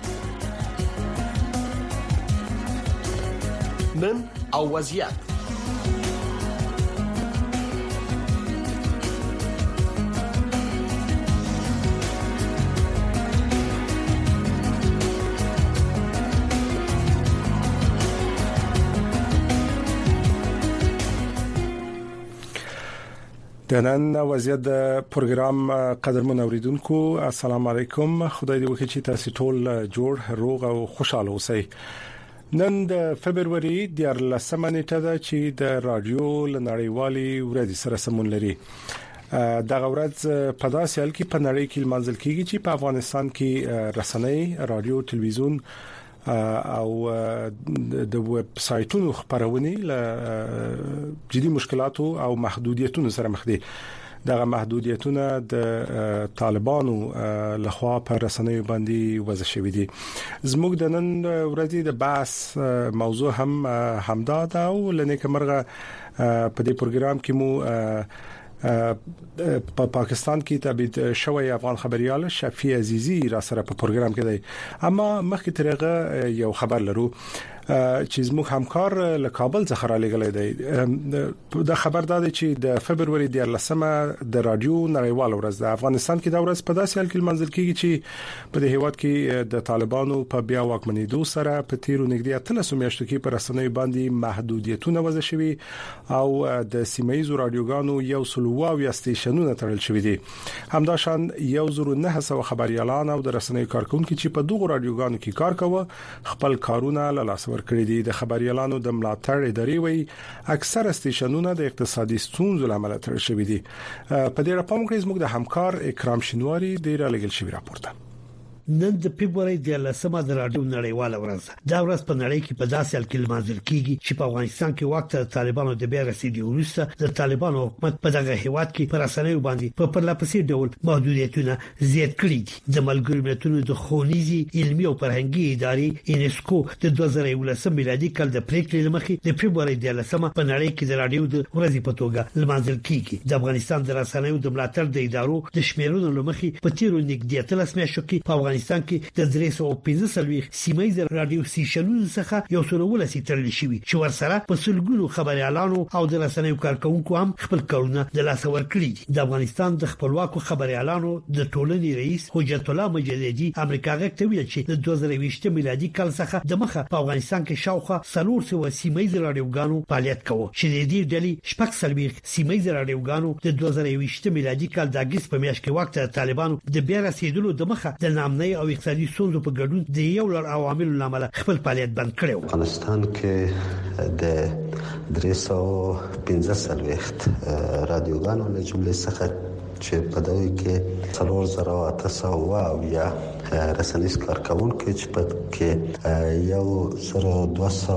نن او وضعیت. د نن وضعیت د پروګرام قدرمن اوریدونکو السلام علیکم. خدای دې وکړي چې تاسو ټول جوړ روغ او خوشاله اوسئ. نن د فبرवरी 14 نیټه ده چې د رادیو لنړیوالي ورځ سره سمون لري. دغه ورځ په داسې حال کې په نړۍ کې لمانځل کیږي چې په افغانستان کې رسنۍ، رادیو، ټلویزیون او د ویب سایټونو خبرونه له جدي مشکلاتو او محدودیتونو سره مخ دي. دغه محدودیتونه د طالبانو لخوا پر رسنیو باندې وضع شوې دي. زموږ د نن ورځې د بحث موضوع هم همدا ده او لنه کومرغه په دې پروګرام کې مو په پاکستان کې تابعیت شوی افغان خبريال شفیع عزیزی را سره په پروګرام کې دی. اما مخکې ترغه یو خبر لرو چې زموږ همکار له کابل څخه را لګلې دی. د خبر داده چې د فبرवरी 14 د رادیو نړیوال ورځ د افغانستان کې د ورځ په داسې حال کې منځل کېږي چې په دې هیواد کې د طالبانو په بیا واکمنېدو سره په تیرو نږدې 13 میاشتو کې پر رسنۍ باندې محدودیتونه وضع شوي او د سیمایي رادیوګانو یو سلوواو یا سټیشنونه تړل شوي دي. همداشان 1900 خبريالان او د رسنۍ کارکونکو چې په دغه رادیوګانو کې کار کوي خپل کارونه له لاس ورکړي دي. د خبريالانو د ملاتړ ادارې وایي اکثره سټیشنونه د اقتصادي ستونزو لامل تړل شوي دي. په دې راپور کې زموږ د همکار اکرام شینواری د رالیږل شوی راپور ده. نن د فبراير د 10مه د رادیو نړیواله ورځ دا ورځ په نړۍ کې په داسې حال کې لمانځل کیږي چې په افغانستان کې وخت د طالبانو د بیا رسیدو وروسته د طالبانو حکومت په دغه هیواد کې پر رسنیو باندې په پرلپسې ډول محدودیتونه زیات کړي دي. د ملګرو ملتونو د ښوونیزي علمي او فرهنګي ادارې یونسکو د 2019 میلادي کال د پریکړې لمخې د فبراير د 10مه په نړۍ کې د رادیو د ورځې په توګه لمانځل کیږي. د افغانستان د رسنیو د ملاتړ د ادارو د شمیرونو لمخې په تیرو نږدې 13 میاشتو کې په افغانستان کې د 315 سیمایي رادیو سټیشنونو څخه یو څو ولسی تړل شوی چې ورسره په سلګونو خبريالانو او د رسنیو کارکونکو هم خپل کارونه د لاس ورکړي دي. د افغانستان د خپلواکو خبريالانو د ټولنې رئیس حجت الله مجددي امریکا غږ ویل چې د 2020 میلادي کال څخه د مخه په افغانستان کې شاوخوا 300 سیمایي رادیوګانو فعالیت کوي چې د دې ډلې شپږ سلوي سیمایي رادیوګانو د 2020 میلادي کال د اگست په میاشت کې وخت د طالبانو د بیا رسیدلو د مخه د نامنۍ او اقتصادي ستونزو په ګډون د یو لړ عواملو لامل خپل فعالیت بند کړو. افغانستان کې د 315 رادیوګانو له جملې څخه چې په دوی کې 4800 یا رسنیز کارکونکو چې په کې یو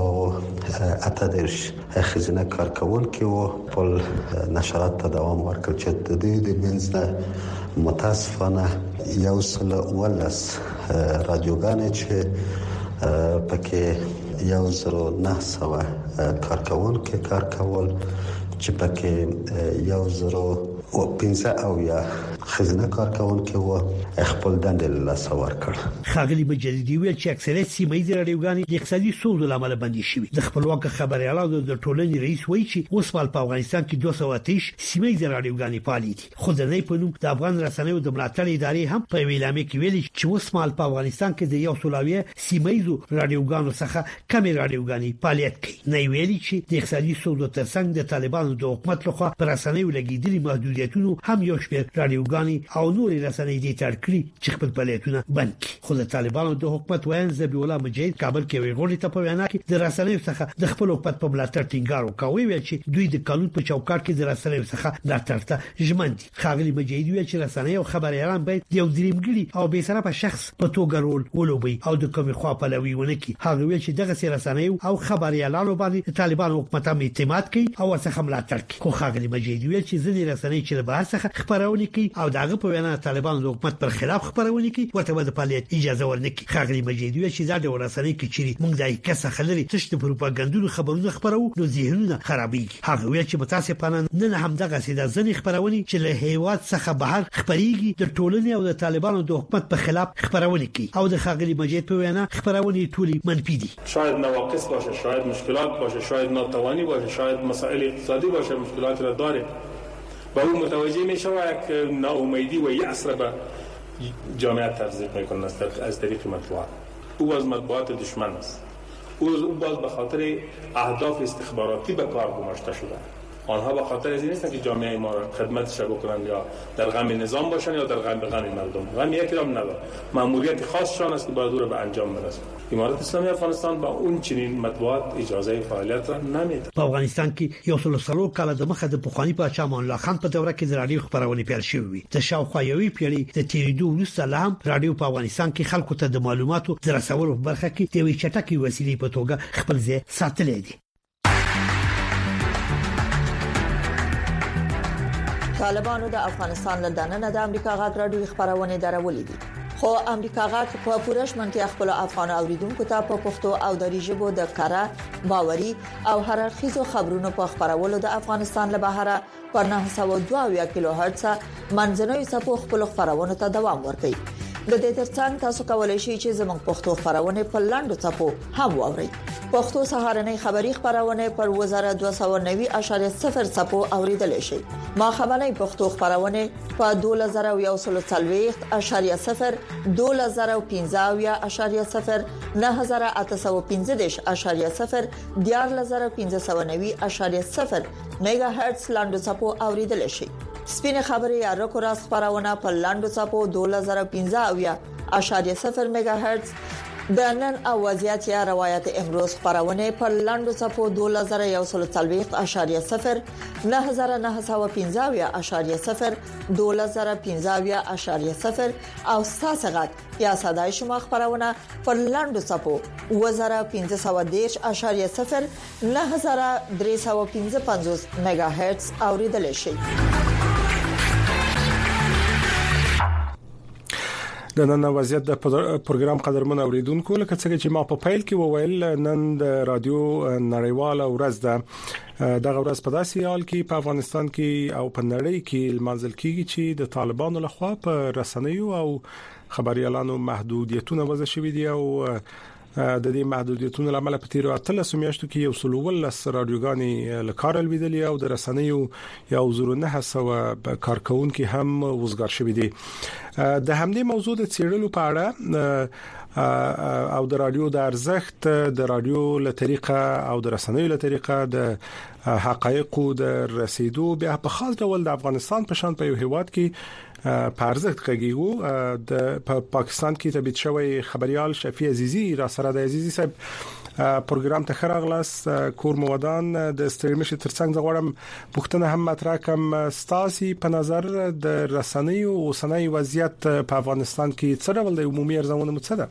228 خزینه کارکونکو په نشرات ته دوام ورکړ چې د دې منځ متاسفانه یو سل ولس رادیوګانې چې پکې یو 1900 کارکونکو کار کول چې پکې یو 15 او یا خزینه کارکونکو و خپل دندې له سوار کړ. خاغلی مجددي ویل چې اکثریت سیمایي رادیوګانې د اقتصادي ستونزو لامل بندي شوي. د خپلواک خبريالانو د ټولنې رئیس وایي چې اوس په افغانستان کې 230 سیمایي رادیوګانې فعال دي. خو د نه په نوم د افغان رسنیو د ملاتړ ادارې هم په ویلامه کې ویلي چې اوس په افغانستان کې د یو سلاویه سیمایي رادیوګانو څخه کم رادیوګانې فعالیت کوي. نه ویلي چې د اقتصادي ستونزو ترڅنګ د طالبانو د حکومت لخوا پر رسنیو لګیدلي محدودیتونو هم یو شمېر رادیوګانې او نورې رسنۍ دي تر کړی چې خپل فعالیتونه بند کړي. خو د طالبانو د حکومت وایي ذبیح الله مجید کابل کې ویغوري ته په وینا کې د رسنیو څخه د خپل حکومت په ملاتړ ټینګار وکوي چې دوی د قانون په چوکاټ کې د رسنیو څخه ملاتړ ته ژمن دي. خاغلی مجید ویل چې رسنۍ او خبريالان باید یو دریمګړي او بې طرفه شخص په توګه رول ولوبي او د کومي خوا پلوي ونه کړي. هغه ویل چې دغه رسنۍ او خبريالانو باندې طالبانو حکومت هم اعتماد کوي او څخه ملاتړ کوي. خو خاغلی مجید ویل چې ځینې رسنۍ چې له بهر څخه خبرونه کوي او دغه په وینا طالبانو د حکومت پر خلاف خبرونه کوي ورته د فعالیت اجازه ورنکړي. خاغلی مجید ویل چې دا د رسنۍ کې چې موږ دای کسه خلري تش د پروپاګاندا خبرونه خبرو نو ذهنونه خرابېږي. هغه ویل چې متاسفانه نن هم دغه سیده ځنې خبرونه چې له هیواد څخه بهر خبريږي د ټولنې او د طالبانو د حکومت په خلاف خبرونه کوي او د خاغلی مجید په وینا خبرونه ټولي منفي دي. شاید نواقص باشه، شاید مشکلات باشه، شاید ناتوانی باشه، شاید مسائل اقتصادی باشه، مشکلات را داره و او متوجه می شود که ناامیدی و یأس را به جامعه تزریق میکنه از طریق مطبوعات. او از مطبوعات دشمن است. او باز به خاطر اهداف استخباراتی به کار گماشته شده. آنها به خاطر از این نیستن که جامعه ما را خدمتش بکنن یا در غم نظام باشن یا در غم مردم. غم یکی را نداره. مأموریت خاصشان است که باید او را به انجام برسونن. امارات اسلامی افغانستان با اون چنین مطبوعات اجازه فعالیت را نمیده. په افغانستان کې یو څل سلو کال د مخه د پخوانی پاچا امان الله خان په دوره کې د رادیو خبرونه پیل شوې. د شاوخوا یوې پیړۍ د تیریدو وروسته لا هم رادیو په افغانستان کې خلکو ته د معلوماتو د رسولو په برخه کې د یوې چټکې وسیلې په توګه خپل ځای ساتلی دی. طالبانو د افغانستان له دننه د امریکا غږ رادیو خبرونه درولې دي. خو امریکا غږ په پوره شمنتیا خپل افغان اوریدونکو ته په پښتو او دری ژبه د کاره باوري او هر اړخیزو خبرونو په خبرولو د افغانستان له بهره پر 902 کیلو هرتز منځنوي څپو خپل خبرونه ته دوام ورکوي. د دې ترڅنګ تاسو کولای شئ چې زموږ پښتو خبرونه په لاندو څپو هم واورئ. پښتو سهارنۍ خبری خبرونه پر 2290.0 څپو اوریدل شي. ما خبرنۍ پښتو خبرونه په 2140.0 2015.0 9815.0 14590.0 میگا هرتز لاندو څپو اوریدل شي. سپینه خبري یا رکو راس خبرونه په لاندو څپو 2015.0 میگا هرتز د نن او وضعیت یا روایت امروز خبرونه پر لاندو صفو 2140.0 9915.0 او ساسغت یا صداي شما خبرونه پر لاندو صفو 2510.0 9315 میگا هرتز اوریدل شي. د نن وضعیت د پروګرام قدرمن اوریدونکو لکه څنګه چې ما په فایل کې وویل نن د رادیو نړیواله ورځ ده. دغه ورځ په داسې حال کې په افغانستان کې او په نړۍ کې لمانځل کیږي چې د طالبانو لخوا په رسنیو او خبريالانو محدودیتونه وضع شوې دي او د دې محدودیتونو لامل په تیرو 13 میاشتو کې یو سلول رادیوګانې لکارل ویدلې او د رسنیو یو 1900 کارکونکو هم وزګار شوې دي. د همدې موضوع د څېړلو په اړه او د رادیو د ارزښت د رادیو له طریقه او د رسنیو له طریقه د حقایقو د رسیدو بیا په خاص ډول د افغانستان په شان په یو هیواد کې په ارزښت کېږي. د پاکستان کې تبعید شوی خبريال شفیع عزیزی را سره د عزیزی صاحب پروګرام ته خراغلاس کور مودان د استریمش ترڅنګ زغړم پښتنه هم مطرح کوم ستاسي په نظر د رسنیو او صنایع وضعیت په افغانستان کې څه ډول د عمومي ارزونه متصده؟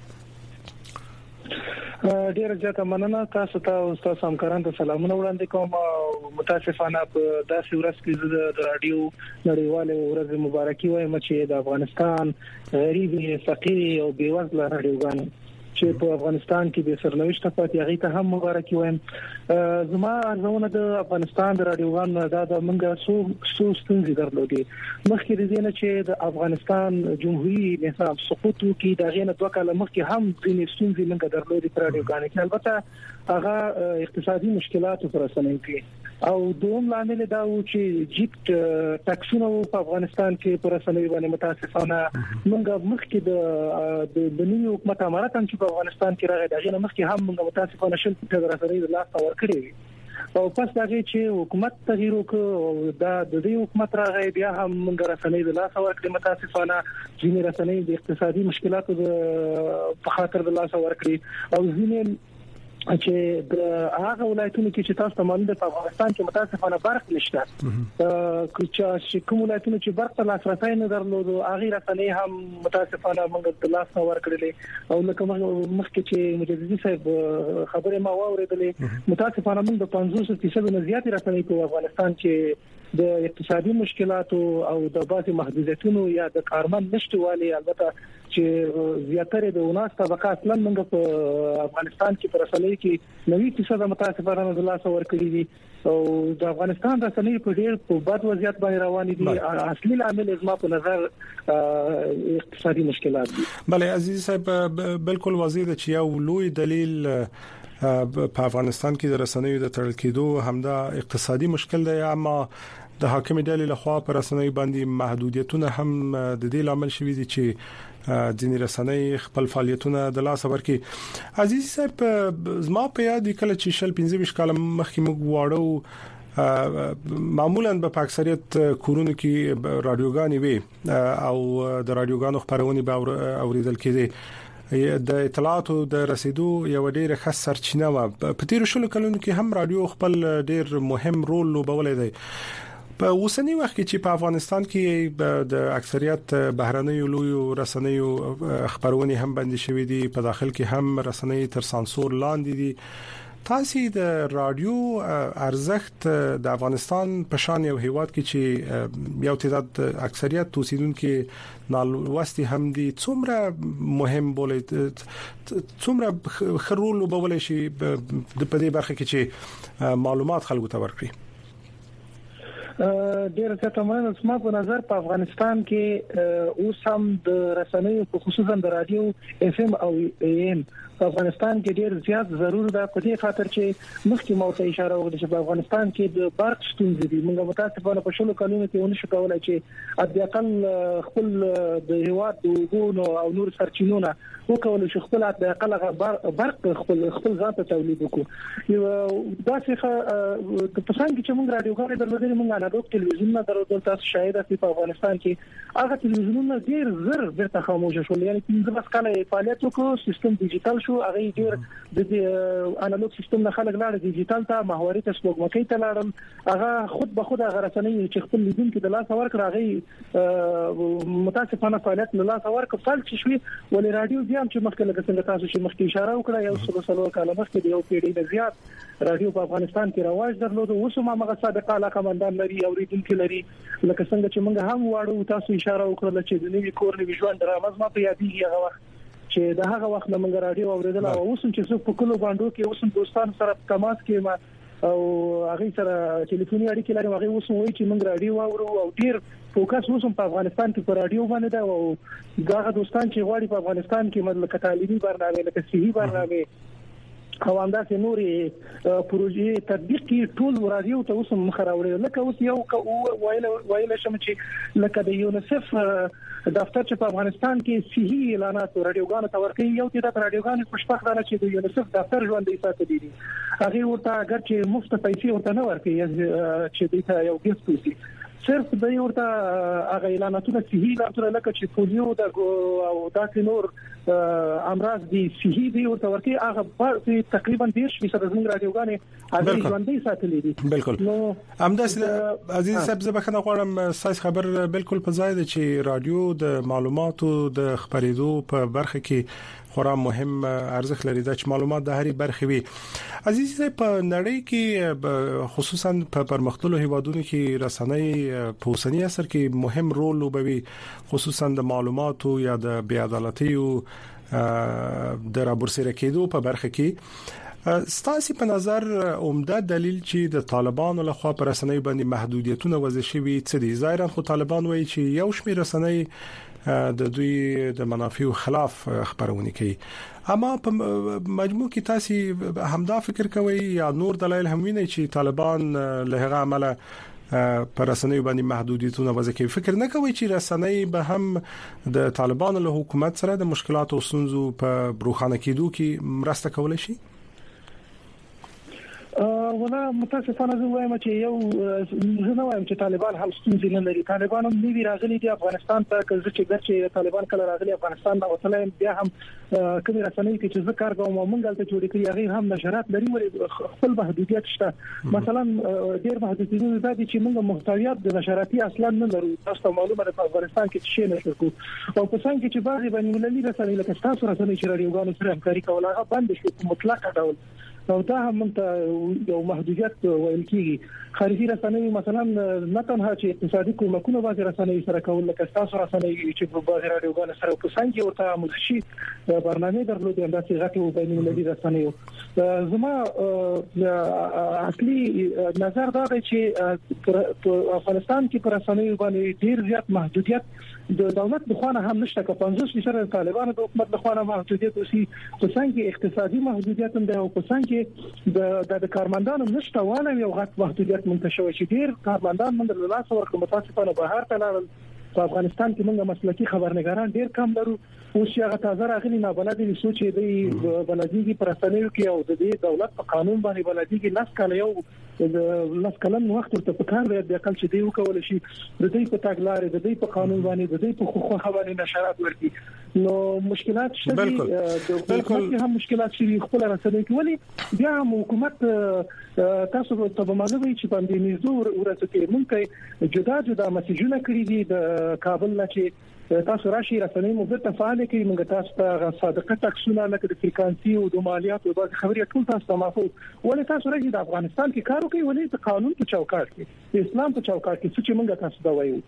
ډیر زیاته مننه تاسو ته او تاسو همکارانو ته سلامونه وړاندې کوم. متاسفانه په داسې ورځ کې د رادیو نړیواله ورځ مبارکي وایم چې د افغانستان غریب فقیر او بیوزله رادیوګان چې په افغانستان کې به سرنوشت پاتې هغه ته هم مبارکي وایم. زما ارزونه د افغانستان د رادیوګانو د منګه سو ستونزې درلودي. مخکې د دې نه چې د افغانستان جمهوریت نظام سقوط وکړي دا غینه دوه کاله مخکې هم ځینې ستونزې منګه درلودي پر رادیوګانو کې. البته هغه اقتصادي مشکلات پر رسنیو کې او دوم لامل دا و چې جیت ټاکسونه په افغانستان کې پر رسنیو باندې متاسفانه منګه مخکې د نوي حکومت امارات هم چې په افغانستان کې راغی دا غینه مخکې هم منګه متاسفانه شل په رسنیو د لاس ور کړی او پس دا چې حکومت تغییر وکړ او دا د دې حکومت راغی بیا هم منګه رسنیو د لاس ور کړی متاسفانه ځینې رسنیو د اقتصادي مشکلاتو په خاطر د لاس ور کړی او ځینې چې هغه ولایتونه کې چې تاسو ته معلومه ده په افغانستان کې متاسفانه برق نشته چې کوم ولایتونه چې برق ته لاسرسي نه درلود هغه رسنۍ هم متاسفانه موږ د لاس ور کړلې او لکه مخکې چې مجددي صاحب خبره ما واوریدلې متاسفانه موږ د 50% نه زیات رسنۍ په افغانستان کې د اقتصادي مشکلاتو او د بعضي محدودیتونو یا د کارمن نشټوالي البته چې زیاتره د وناس طبقات لن موږ په افغانستان کې پر رسنۍ کې 90% متاسفانه د لاس ور کړی دي او د افغانستان رسنۍ په ډېر په بد وضعیت باندې روان دي. اصلي عامل زما په نظر اقتصادي مشکلات دي. بله عزیز صاحب بالکل واضح ده چې یو لوی دلیل په افغانستان کې د رسنیو د تړل کېدو همدا اقتصادي مشکل دی اما د حاکم ډلې لخوا پر رسنیو باندې محدودیتونه هم د دې لامل شوي دي چې ځینې رسنۍ خپل فعالیتونه د لاس ورکړي. عزیز صاحب زما په یاد کله چې 15 کال مخکې موږ واړو معمولا په اکثریت کورونو کې رادیوګانې وي او د رادیوګانو خبرونه به اوریدل کېدي. د اطلاعاتو د رسیدو یو ډېر ښه سرچینه و. په تیر شلو کلونو کې هم رادیو خپل ډېر مهم رول لوبولی دی. په اوسنی وخت کې چې په افغانستان کې د اکثریت بهرنیو لویو رسنیو خبرونه هم بندي شوې دي په داخل کې هم رسنۍ تر سانسور لاندې دي. تاسو د رادیو ارزښت د افغانستان په شان یو هیواد کې چې یو تعداد اکثریت اوسیدونکو نالوستي هم دي څومره مهم بولي څومره خرول وبولې شي په دې برخه کې چې معلومات خلکو ته ورکړي؟ ډیر څه مننه. زما په نظر په افغانستان کې اوس هم د رسنیو په خصوصا د رادیو اف ام او ای ام په افغانستان کې ډیر زیات ضرور ده په دې خاطر چې مخکې مو ته اشاره وکړه چې په افغانستان کې د برق ستونزې دي. موږ متاسفانه په شلو کلونو کې ونشو کولای چې اقل خپل د هیواد د اوبو او نور سرچینونه وکول شي خپل اقل برق خپل ځان ته تولید وکړو. یو داسې د پسند چې موږ رادیوګانې درلودې موږ انالوګ تلویزیونونه درلودل. تاسو شاهد یاست په افغانستان کې هغه تلویزیونونه ډیر زر بیرته خاموش شول. یعنی 15 کال فعالیت وکړو، سیستم ډیجیټل شو، هغه ډیر د انالوګ سیستم نه خلک لاړ ډیجیټل ته، محوري ته سپوږمکۍ ته لاړل. هغه خود به خود هغه رسنۍ چې خپل لیدونکو د لاس ورکړ هغه متاسفانه فعالیت له لاس ورکړ فلک شوی. ولې رادیو هم چې مخکې لکه څنګه تاسو چې مخکې اشاره وکړه یو څلور کال مخکې د یو پیړۍ نه زیات رادیو په افغانستان کې رواج درلود. اوس هم هغه سابقه علاقه مندان لري او ریډونکو لري. لکه څنګه چې موږ هم واړو تاسو اشاره وکړه چې د نوي کور نوي ژوند درامز ما په یادېږي هغه وخت چې د هغه وخت موږ رادیو اوریدل او اوس چې څو په کلو باندې کې اوس دوستان سره تماس کې ما او هغه سره ټلیفوني اړیکې لري. هغه اوس وایي چې موږ رادیو اورو او ډیر فوکس اوس په افغانستان کې پر رادیو باندې دا او هغه دوستان چې غواړي په افغانستان کې مطلب تعلیمي برنامه لکه صحي برنامه او همداسې نورې پروژې تطبیق کې ټول رادیو ته اوس مخراوړي. لکه اوس یو وایل شم چې لکه د یونیسف دفتر چې په افغانستان کې صحي اعلانات رادیوګانو ته ورکوي. یو د رادیوګانو خوشبختانه چې د یونیسف دفتر ژوندۍ ساتي دي هغه ورته اگر چې مفت پیسې ورته نه ورکوي چې دوی ته یو ګیفت وسی صرف د یو ورته هغه اعلاناتونه صحي اعلاناتونه لکه چې پولیو او داسې نور امراض دي صحي دي ورته ورکوي. هغه تقریبا 10% زموږ رادیوګانې هغه ژوندۍ ساتلې دي. بالکل همداسې عزیز صاحب زه بخښنه غواړم ساس خبر بالکل په ځای ده چې رادیو د معلوماتو د خبرېدو په برخه کې خورا مهم ارزښت لري چې معلومات د هرې برخې وي. عزیز صاحب په نړۍ کې خصوصا په پرمختللو هیوادونو کې رسنۍ په اوسنی عصر کې مهم رول لوبوي خصوصا د معلوماتو یا د بې عدالتۍ او د رابرسېره کېدو په برخه کې. ستاسو په نظر عمده دلیل چې د طالبانو لخوا پر رسنۍ باندې محدودیتونه وضع شوي څه دي؟ ظاهرا خو طالبان وایي چې یو شمېر رسنۍ د دوی د منافعو خلاف خبرونه کوي، اما په مجموع کې تاسو همدا فکر کوئ یا نور دلایل هم وینئ چې طالبان له هغه عمله پر رسنۍ باندې محدودیتونه وضع کوي؟ فکر نه کوئ چې رسنۍ به هم د طالبانو له حکومت سره د مشکلاتو او ستونزو په بروخانه کېدو کې مرسته کولای شي؟ ولا متاسفانه زه وایم چې زه نه وایم چې طالبان هم ستونزې نه لري. طالبان هم نیوی راغلي دي افغانستان ته. چې طالبان کله راغلي افغانستان ته وصلای بیا هم کومې رسنۍ چې زه کار کوم موږ دلته جوړ کړی هغه هم نشرات لري ولې خپل محدودیت شته. مثلا ډېر محدودیتونه دي چې موږ محتویات د نشراتي اصلا نه لرو. تاسو معلومه ده په افغانستان کې څه نشر کو او په څنګه چې بعضي بین المللي رسنۍ لکه تاسو رسنۍ چې رادیوګانو سره همکاري کوله هغه بند شي په مطلق ډول او دا هم یو محدودیت ویل کیږي. خارجي رسنۍ مثلا نه تنها چې اقتصادي کومکونه بعضي رسنۍ سره کول لکه تاسو رسنۍ چې په بعضي رادیوګانو سره په څنګه ورته موسیقي برنامه درلود هم داسې غټو بین المللي رسنۍ. زما اصلي نظر دا دی چې په افغانستان کې پر رسنۍ باندې ډیر زیات محدودیت د دولت د خوانه هم نشته. که 50% طالبان د حکومت د خوانه محدودیت وسی په څنګه اقتصادي محدودیت هم ده او په څنګه د کارمندانو نشته وانه یو غټ محدودیت منتشر شي. ډیر کارمندان من د لاس ورکړه متاسفانه بهر ته لاړل. په افغانستان کې موږ مسلکي خبرنګاران ډیر کم لرو. اوس هغه تازه راغلي نه بلدي سوچ دی بلديږي پر رسنیو کې او د دولت په قانون باندې بلديږي لاس کاله یو د لاس کلن وخت ته په کار دی د کل چې دی وکول شي د دې په تاګلارې د دې په قانون باندې د دې په خو خبرې نشرات ورکي. نو مشکلات شته دي. بالکل هم مشکلات شي خپل رسنۍ کې ولې بیا حکومت تاسو ته معلومه چې باندې نزور ورته مونږه جدا مسیجونه کړی دي د کابل نه چې تاسو راشي رسنۍ مو د تفاعل کوي. موږ تاسو ته صادقه تکسونه لکه د فریکانسي او د مالیاتو د خبرې ټول تاسو ته معفو. ولې تاسو راځي د افغانستان کې کار کوي ولې د قانون په چوکاټ کې د اسلام په چوکاټ کې چې موږ تاسو ته وایو؟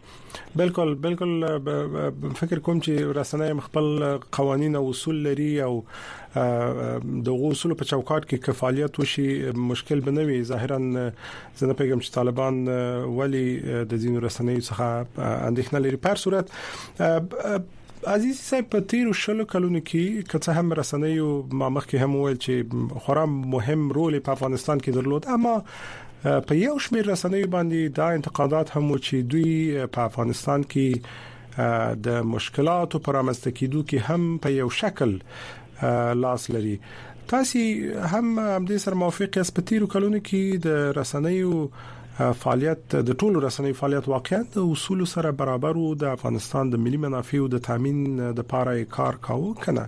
بالکل فکر کوم چې رسنۍ خپل قوانين او اصول لري او د اصول په چوکاټ کې کفالیت وشي مشکل بنوي. ظاهرا زه نه پیغام چې طالبان ولی د دین رسنۍ څخه اندېښنه لري. په هر صورت عزیز صاحب په تیر شلو کلونو کې کڅه هم رسنیو مخکې هم ویل چې خورا مهم رول په افغانستان کې درلود، اما په یو شمېر رسنیو باندې دا انتقادات هم چې دوی په افغانستان کې د مشکلاتو پر رامنځته کېدو کې هم په یو شکل لاس لري. تاسو هم دې سره موافق یاست په تیر کلونو کې د رسنیو فعالیت د ټولو رسنیو فعالیت واقعا د اصول سره برابر او د افغانستان د ملي منافعو د تامین د لپاره کار کاوه کنه؟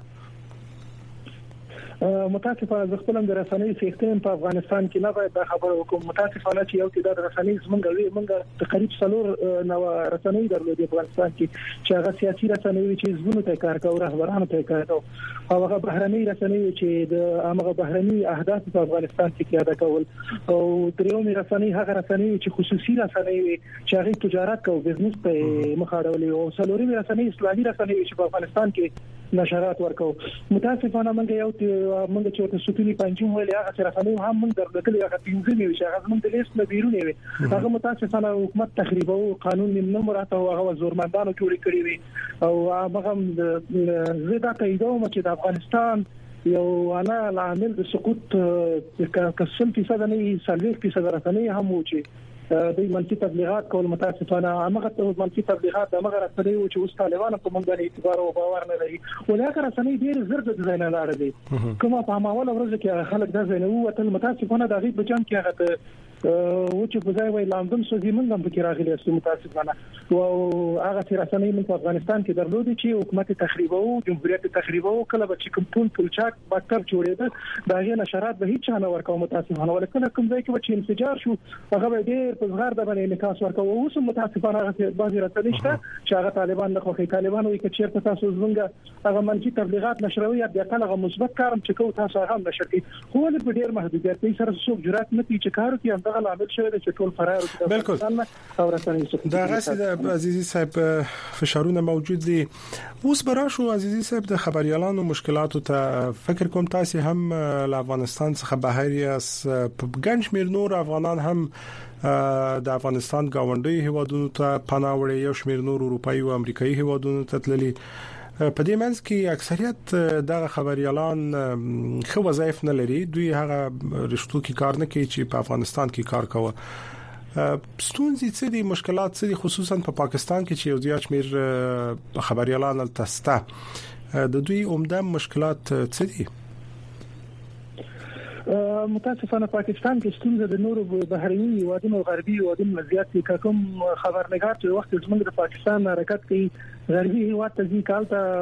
متاسفانه زه خپل د رسنیو سیستم په افغانستان کې نه باید دا خبره وکم. متاسفانه چې یو کې د رسنیو زمونږ تقریبا څلور نو رسنیو درلودي په افغانستان کې چې هغه سیاسي رسنیو چې زونه ته کار کوي، رهبرانو ته کار کوي، او هغه بهرني رسنیو چې د هغه بهرني اهداف په افغانستان کې پیاده کول، او دریومي رسنیو هغه رسنیو چې خصوصي رسنیو چې هغه تجارت کوي، بزنس په مخاړولې، او څلورمي رسنیو اسلامي رسنیو چې په افغانستان کې نشرات ورکو. متاسفانه موږ یو موږ چې ورته سټونی پنځم ویل هغه چې رسنیو هم موږ درلودلې هغه پنځمې وي چې هغه موږ د لیست نه بیرونې وي. هغه متاسفانه حکومت تخریب او قانون نه مراته او هغه زورمندانو جوړ کړی وي، او هغه زیاده تاییدوم چې د افغانستان یو انا عامل د سقوط کسل فیصد نه 30% رسنیو هم و چې د منفي تبلیغات کول. متاسفانه هغه منفي تبلیغات د هغه رسنیو چې اوس طالبان په موږ باندې اعتبار او باور نه لري، ولکه رسنۍ ډېر زر د ځای نه لاړ دي. کومه په معاملې ورځ کې خلک د ځای نه ووتل. متاسفانه د غیب بچان کې هغه و چې په ځای وای لندن سوزي موږ هم پکې راغلي اسو. متاسفانه او هغه چې رسنۍ په افغانستان کې درلودي چې حکومت تخریب او جمهوریت تخریب او کله به چې کوم ټول چاک باکتر جوړېده دا غي نشرات به هیڅ نه ورکو. متاسفانه ولکه کوم ځای کې چې انفجار شو هغه به ډېر په زغر د باندې انعکاس ورکو. اوس متاسفانه هغه بعضی رسنۍ شته چې هغه طالبان نه خوښي. طالبان وایي چې چیرته تاسو زمونږ هغه منفي تبلیغات نشروي یا د هغه مثبت کارم چې کوو تاسو هغه نشر کوي، خو له ډېر محدودیت سره څوک جرأت نه کوي چې کار کوي. همدغه عامل شوی دی چې ټول فرار او رسنۍ دا غسه عزیزي صاحب فشارونه موجود دي. اوس براشو عزیزي صاحب د خبريالانو مشکلاتو ته فکر کوم تاسو هم له افغانستان څخه بهر یاست، په ګنج میر نور افغانان هم د افغانستان گاونډي هیوادونو ته پناه وړي، یو شمېر نور اروپایي او امریکایي هیوادونو ته تللي. په دې منځ کې اکثریت د خبريالان خو وظایف نه لري، دوی هغه رشتو کې کار نه کوي چې په افغانستان کې کار کوي. ستونزې څه دي، مشکلات څه دي، خصوصا په پاکستان کې چې یو ځای شمېر خبريالان تسته، د دوی عمده مشکلات څه دي؟ متاسفانه پاکستان کې ستونزه د نورو بهرني هیوادونو غربي هیوادونو زیات دي. کوم خبرنګار چې وخت زموږ د پاکستان حرکت کوي غربي هیواد ته ځي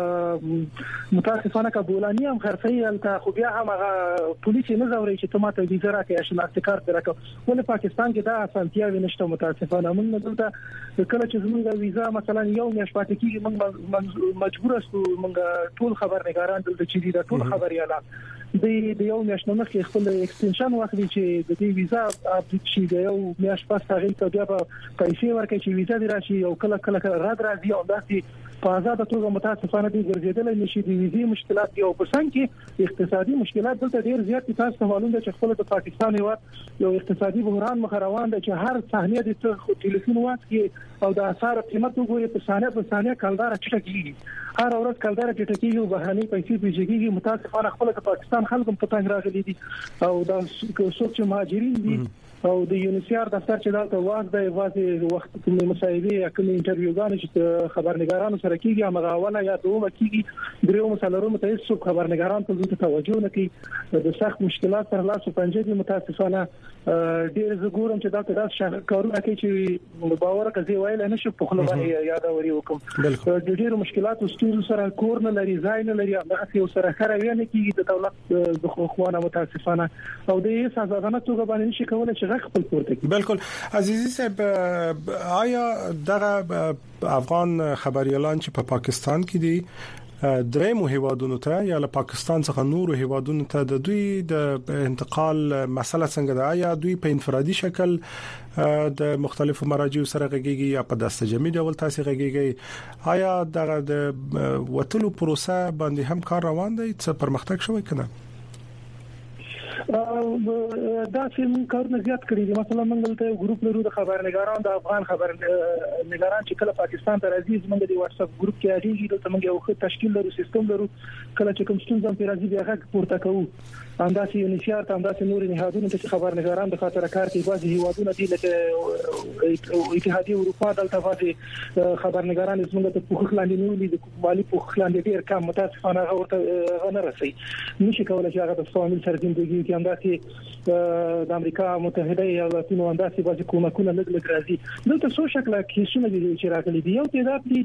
کالته متاسفانه کابولانی هم خرڅي الته خو بیا هم هغه پولیس نه زوري چې تماته ویزه راکړي شناخت کارت راکړي. ولې پاکستان کې دا اسانتیا نشته. متاسفانه موږ دلته کله چې زموږ ویزه مثلا یو میاشت پاتې کیږي موږ مجبور اسو موږ ټول خبرنګاران دلته چې دي ټول خبريالان د یو میاشت نه مخکې خپل ایکستنشن واخلي چې د دې ویزا اپډیټ شي، د یو میاشت پس هغه ته بیا پیسې ورکړي چې ویزا دی راشي او کله رد راځي او داسې په آزاد توګه متاسفانه دي ګرځیدل نشي. د ویزې مشکلات دي او په څنګ کې اقتصادي مشکلات دلته ډیر زیات دي. تاسو معلوم ده چې خپل د پاکستان هیواد یو اقتصادي بحران مخ روان دی چې هر صحنه د ټلیفون واټ او د اثر قیمت وګوري په ثانیه کلدار چټکیږي، هر ورځ کلدار چټکیږي او بهرني پیسې پیژيږي. متاسفانه خپل د پاکستان خلکو په تنګ راغلي دي او د څوک چې مهاجرین دي او د یونیسیار دفتر چې دلته واځي وخت کوم مصاحبه یا کوم انټرویوګان چې خبرنګارانو سره کیږي هغه اوله یا دومره کیږي دریو مسلرو ته هیڅ خبرنګاران ته توجه نه کوي. د سخت مشکلات سره لاس پنځه دي. متاسفانه ډیر زګورم چې دلته داس کارونه کوي چې باور کوي وایي نه شو په خپل باندې یادوري وکم. ډیر مشکلات او ستونزې سره کور نه لري، ځای نه لري، هغه څه سره خره نه کیږي د دولت د خوانه. متاسفانه او د هیڅ ځانګړنه توګه باندې نشي کولای چې بالکل. عزیزي صاحب آیا دغه افغان خبريالان چې په پاکستان کې دي درېمو هیوادونو ته یا له پاکستان څخه نورو هیوادونو ته د دوی د انتقال مسله څنګه ده؟ آیا دوی په انفرادي شکل د مختلفو مراجعو سره غږیږي یا په دستجمعي ډول تاسو غږیږي؟ آیا دغه د وټلو پروسه باندې هم کار روان دی؟ څه پرمختګ شوی کنه؟ دا چې کارونه زیات کړی دي. مثلا موږ ته ګروپ لرو د خبرنګاران د افغان خبرنګاران چې کله پاکستان ته راځي موږ د واتس اپ ګروپ کې اړیږي د موږ یو تشکیل لرو سیستم لرو کله چې کوم ستونزه په راځي بیا غږ پورته کوو. انداسي یونیسیار ته انداسي نور نهادونه چې خبرنګاران د خاطر کار کوي بعضي هیوادونه دي لکه اتحادیه اروپا دلته بعضي خبرنګاران زموږ ته حقوق لاندې نیولې د مالی حقوق لاندې ډیر کم متاسفانه ورته نه رسي نشي کولای چې هغه د فامیل سره زندگی کې انداسي د امریکا متحده ایالاتونو انداسي بعضي کومکونه لګ راځي دلته څو شکل کیسونه دي چې راغلي دي. یو تعداد دي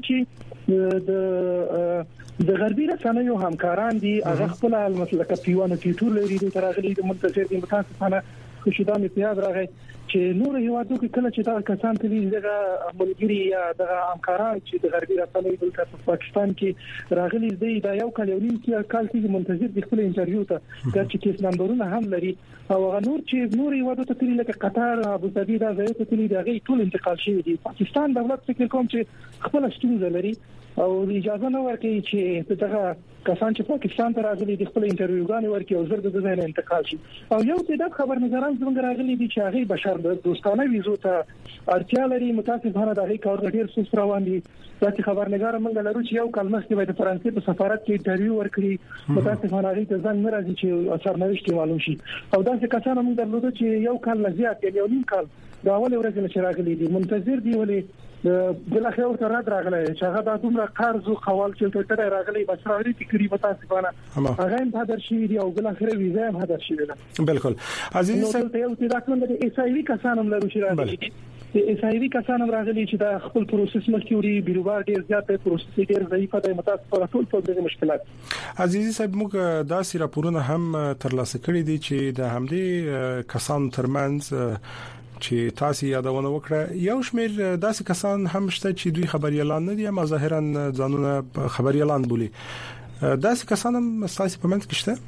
چې د غربي رسنیو همکاران دي هغه خپل مسلکه پیوانه کیټور لري د ترغلي د منتظر دي متاسفانه خوشیدان پیاد راغی چې نور هیوادو کې کله چې دا کسان تلي دغه ملګری یا دغه همکاران چې د غربي رسنیو دلته په پاکستان کې راغلي دي دا یو کال یو نیم کې منتظر دي خپل انټرویو ته دا چې کیس نمبرونه هم لري او نور چې نور هیوادو ته تلي لکه قطر ابو ظبي دا ځای ته تلي دغه ټول انتقال شوی دي. پاکستان دولت فکر کوم چې خپل ستونزه لري او اجازه نه ورکوي چې دغه کسان چې پاکستان ته راغلي د خپل انټرویوګان ورکړي او زر د ځای نه انتقال شي. او یو تعداد خبرنګاران زموږ راغلي دي چې هغه بشر دوستانه ویزو ته اړتیا لري متاسفانه د هغې کار ډېر سست روان دي. دا چې خبرنګار موږ لرو چې یو کال مخکې د فرانسې په سفارت کې انټرویو ورکړي متاسفانه هغه ته ځان نه راځي چې اثر نوښت معلوم شي. او دا چې کسان موږ درلود چې یو کال لزیات یو نیم کال دا اول ورځ نه راغلي دي منتظر دي ولې بل اخر ورته راغلی چې هغه د دومره قرض او خوال چې ته راغلی بس راغلی فکری متاسفانه هغه هم هدر شي دی او بل اخر ویزه هم هدر شي ده. بالکل عزیز صاحب ته یو چې دا کوم د ایس آی وی کسان هم لرو چې راغلي ایس آی وی کسان هم راغلي چې دا خپل پروسس مخکوري بیروبار ډیر زیات پروسس ډیر ضعیفه ده متاسفانه ټول په دغه مشکلات. عزیز صاحب موږ دا سی راپورونه هم ترلاسه کړی دي چې د همدې کسان ترمنځ چې تاسو یادونه وکړه یو شمیر داسې کسان هم شته چې دوی خبريالان نه دي اما ظاهرا ځانونه خبريالان بولي. داسې کسان هم تاسو په منځ کې شته؟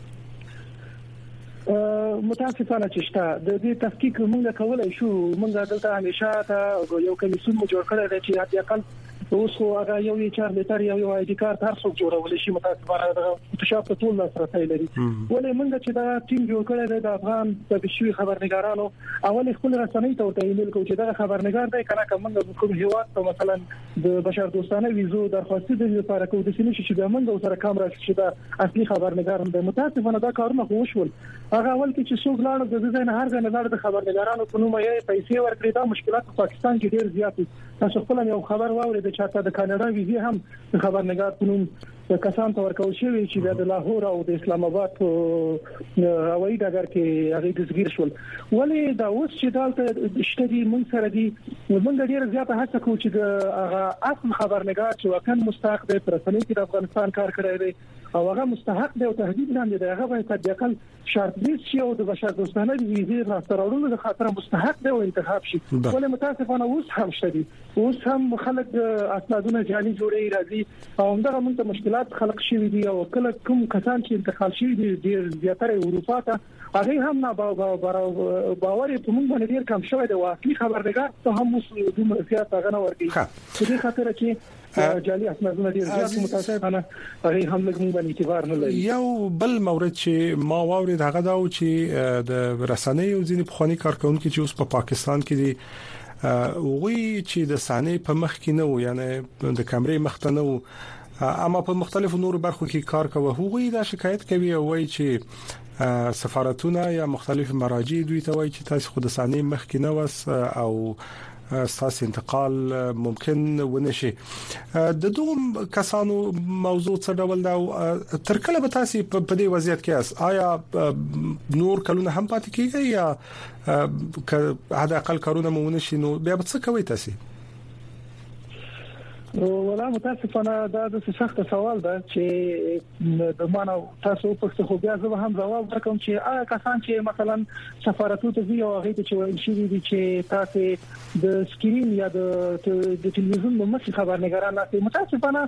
متاسفانه چې شته د دې تحقیق موږ کولای شو. موږ دلته همیشه یو کمیسیون جوړ کړی دی چې حتی اقل اوس خو هغه یو چار لیټر یو آی ډی کارت هر څوک جوړول شي متاسفانه د فوټوشاپ ټول لاسرسي لري. ولې موږ چې دا ټیم جوړ کړی دی د افغان د بشوي خبرنګارانو اول خپل رسنۍ ته ویل کو چې دا خبرنګار دی کنه کومه کوم هیواد ته مثلا د بشر دوستانه ویزو درخواست د لپاره کو د سینې چې موږ سره کامرا چې دا اصلي خبرنګار دی متاسفانه دا کارونه خوشول هغه اول کې چې څوک لاړ د ځای نه هر ځای نه د خبرنګارانو په نوم یې پیسې ورکړي دا مشکلات په پاکستان کې ډیر زیات دي. تاسو خپل یو خبر واورئ د چاته د کاناډا ویزه هم خبرنګار په نوم کسان ته ورکول شوی چې د لاهور او د اسلام آباد هوایي ډګر کې هغه دزګیر شول. ولې دا اوس چې دالته شتدي مونږ سره دي موږ ډیر زیاته هڅه کوو چې د هغه اصل خبرنګار چې وکړ مستحق دی پر رسنۍ کې د افغانستان کار کړی دی او هغه مستحق دی او تهدید لاندې دی هغه باید د اقل شرط دې شي او د بشر دوستانه ویزه راسترولو د خاطر مستحق دی او انتخاب شي. ولې متاسفانه اوس هم شتدي اوس هم خلک اسنادونه جعلي جوړي راځي او همدغه موږ مشکلات خلق شوی دي او کله کوم کسان چې انتقال شوی دي ډیر زیاتره اروپا ته هغه هم نه باور په موږ باندې ډیر کم شوی دی. واقعي خبرنګار ته هم اوس دومره زیات هغه نه ورګي په دې خاطر چې جالي اسنادونه ډیر زیات متاسفانه هغه هم لږ موږ باندې اعتبار نه لري. یو بل مورد چې ما واورید هغه دا و چې د رسنیو ځینې پخوانی کارکونکو چې اوس په پاکستان کې دي وی چې د صحنه په مخ کې نه و یعنی د کیمرې مخ ته نه و اما په مختلفو نورو برخو کې کار کوي هغوی دا شکایت کوي او وایي چې سفارتونه یا مختلف مراجع دوی ته وایي چې تاسو خود صحنه مخ کې نه وس او اساس انتقال ممکن ونشي. د دوم کسانو موضوع څه ډول دا تر کله به تاسو په دې وضعیت کې آیا نور کلونه هم پاتې کیږي یا حد اقل کارونه مونږ نشي نو بیا به څه کوي تاسو؟ ولا متاسفانه دا د سخت سوال ده چې د معنا تاسو په خو بیا زه هم جواب ورکوم چې کسان چې مثلا سفارتونو ته ځي او هغه ته چې وایي چې تاسو د سکرین یا د ټلویزیون مخې خبرنګاران نه متاسفانه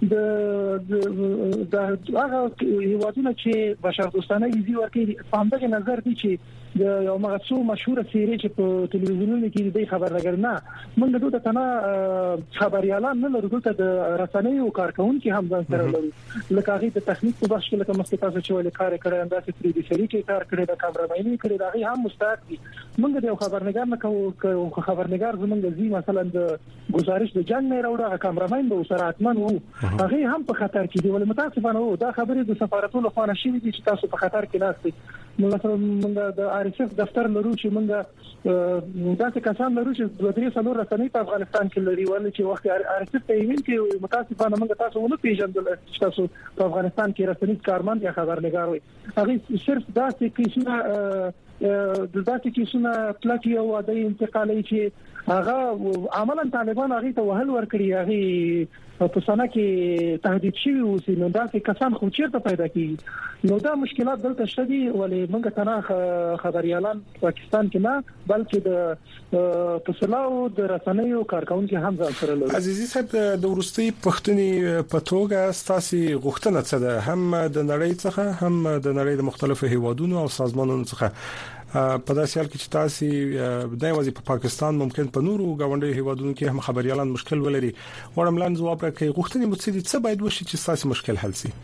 د هغه هیوادونو چې بشردوستانه ویزي ورکړي په همدغه نظر دي چې د یو مغصو مشهور سیری چې په ټلویزیونونو کې د خبرنګار نه موږ دغه تنه خبريالان نه لرو ته د رسنیو کارکونکو هم ځان سره لرو لکه هغه د تخنیک په بخش کې لکه مستقاصه چې ولې کار کړی اندازې پروډوسري کې کار کړی د کامرمنۍ کړی دا هم مستحق دي موږ د خبرنګار نه کوو خبرنګار زمونږ زی مثلا د گزارش د جنگ نه راوړه کامرمن به سره اتمن وو هغه هم په خطر کې دی ولې متاسفانه وو دا خبرې د سفارتونو لخوا نشي دي چې تاسو په خطر کې ناست مثلا موږ د RSF دفتر لرو چې موږ داسې کسان لرو چې د درې څلور رسنۍ په افغانستان کې لري ولې چې وخت RSF ته ایمیل کې متاسفانه موږ تاسو ونه پیژندل چې تاسو په افغانستان کې رسنۍ کارمند یا خبرنګار وي هغه صرف داسې کیسونه د داسې کیسونه پلاټي او د انتقالي چې هغه عملاً طالبان هغه ته وهل ورکړي هغه په سنا کې تهدید شوی او نو دا کسان خو چیرته پیدا کیږي نو دا مشکلات دلته شدي ولې موږ تنه خبريالان پاکستان کې نه بلکې د پسلاو د رسنیو کارکونکو هم ځان سره لري عزیزي صاحب د ورستي پښتني په توګه ستاسي غوښتنه څه ده هم د نړۍ څخه هم د نړۍ د مختلفو هیوادونو او سازمانونو څخه په داسې حال کې چې تاسو د یوازې په پاکستان ممکن په نورو غونډي هیوادونو کې هم خبريالان مشکل ولري ورملان جواب راکړي غوښتنې متصدي څه باید وشي چې تاسو مشکل حل شي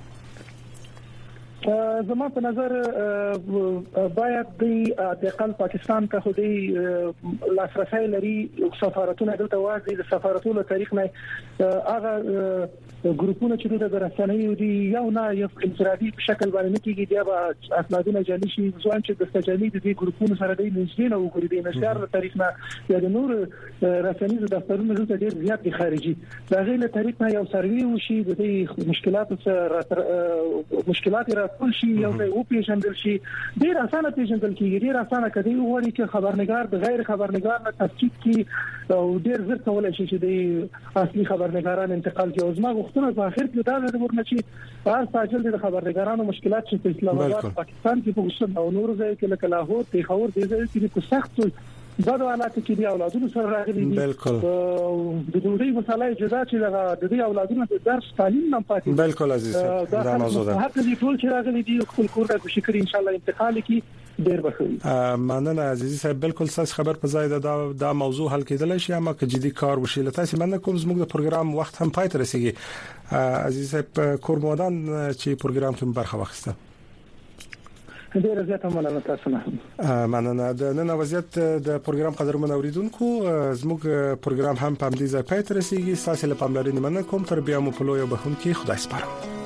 زما په نظر باید د اقل پاکستان ته خو دی لاسرسي لري سفارتونه دلته واځي د سفارتونو تاریخ نه هغه ګروپونه چې د رسنیو دي یو نه یو انفرادي په شکل باندې نه کیږي بیا به اسنادونه جالي شي ځوان چې د استجابې د ګروپونو سره د نږدې نه وګوري د نشر تاریخ نه یا د نور رسنیو دفترونو ته ډیر زیات دي خارجي دا غیر تاریخ نه یو سروي وشي د مشکلات سره مشکلات راټول شي یو ځای او پیژندل شي ډیر اسانه پیژندل کیږي ډیر اسانه کدي ووري چې خبرنګار د غیر خبرنګار نه تفکیک کی او ډیر زر کولای شي چې د اصلي خبرنګاران انتقال کې اوسمه غوښتنه په اخر کې دا د ورنه چې هر ساجل د خبرنګارانو مشکلات چې په اسلام آباد پاکستان کې په وسط او نور ځای کې لکه لاهور پیښور دي ځای کې په سخت دا حالات کې دی اولادونو سره راغلي دي د دوی مسالې جدا چې د دې اولادونو د درس تعلیم نه پاتې بالکل عزیز دا موضوع ده حق دي ټول چې راغلي دي خپل کور ته شکر ان شاء الله انتقال کی ډیر بخوي مننه عزیزي صاحب بالکل تاسو خبر په ځای دا موضوع حل کېدل شي اما که جدي کار وشي لته تاسو مننه کوم زموږ د پروګرام وخت هم پای ته رسیدي عزیزي صاحب کورمودان چې پروګرام کې برخه واخیسته ډیر زیات مننه تاسو نه مننه د نن وضعیت د پروګرام قدرمن اوریدونکو زموږ پروګرام هم په دې ځای پای ته رسیدي تاسو له پاملرنې مننه کوم تر بیا مو په لوی بهون کې خدای سپارم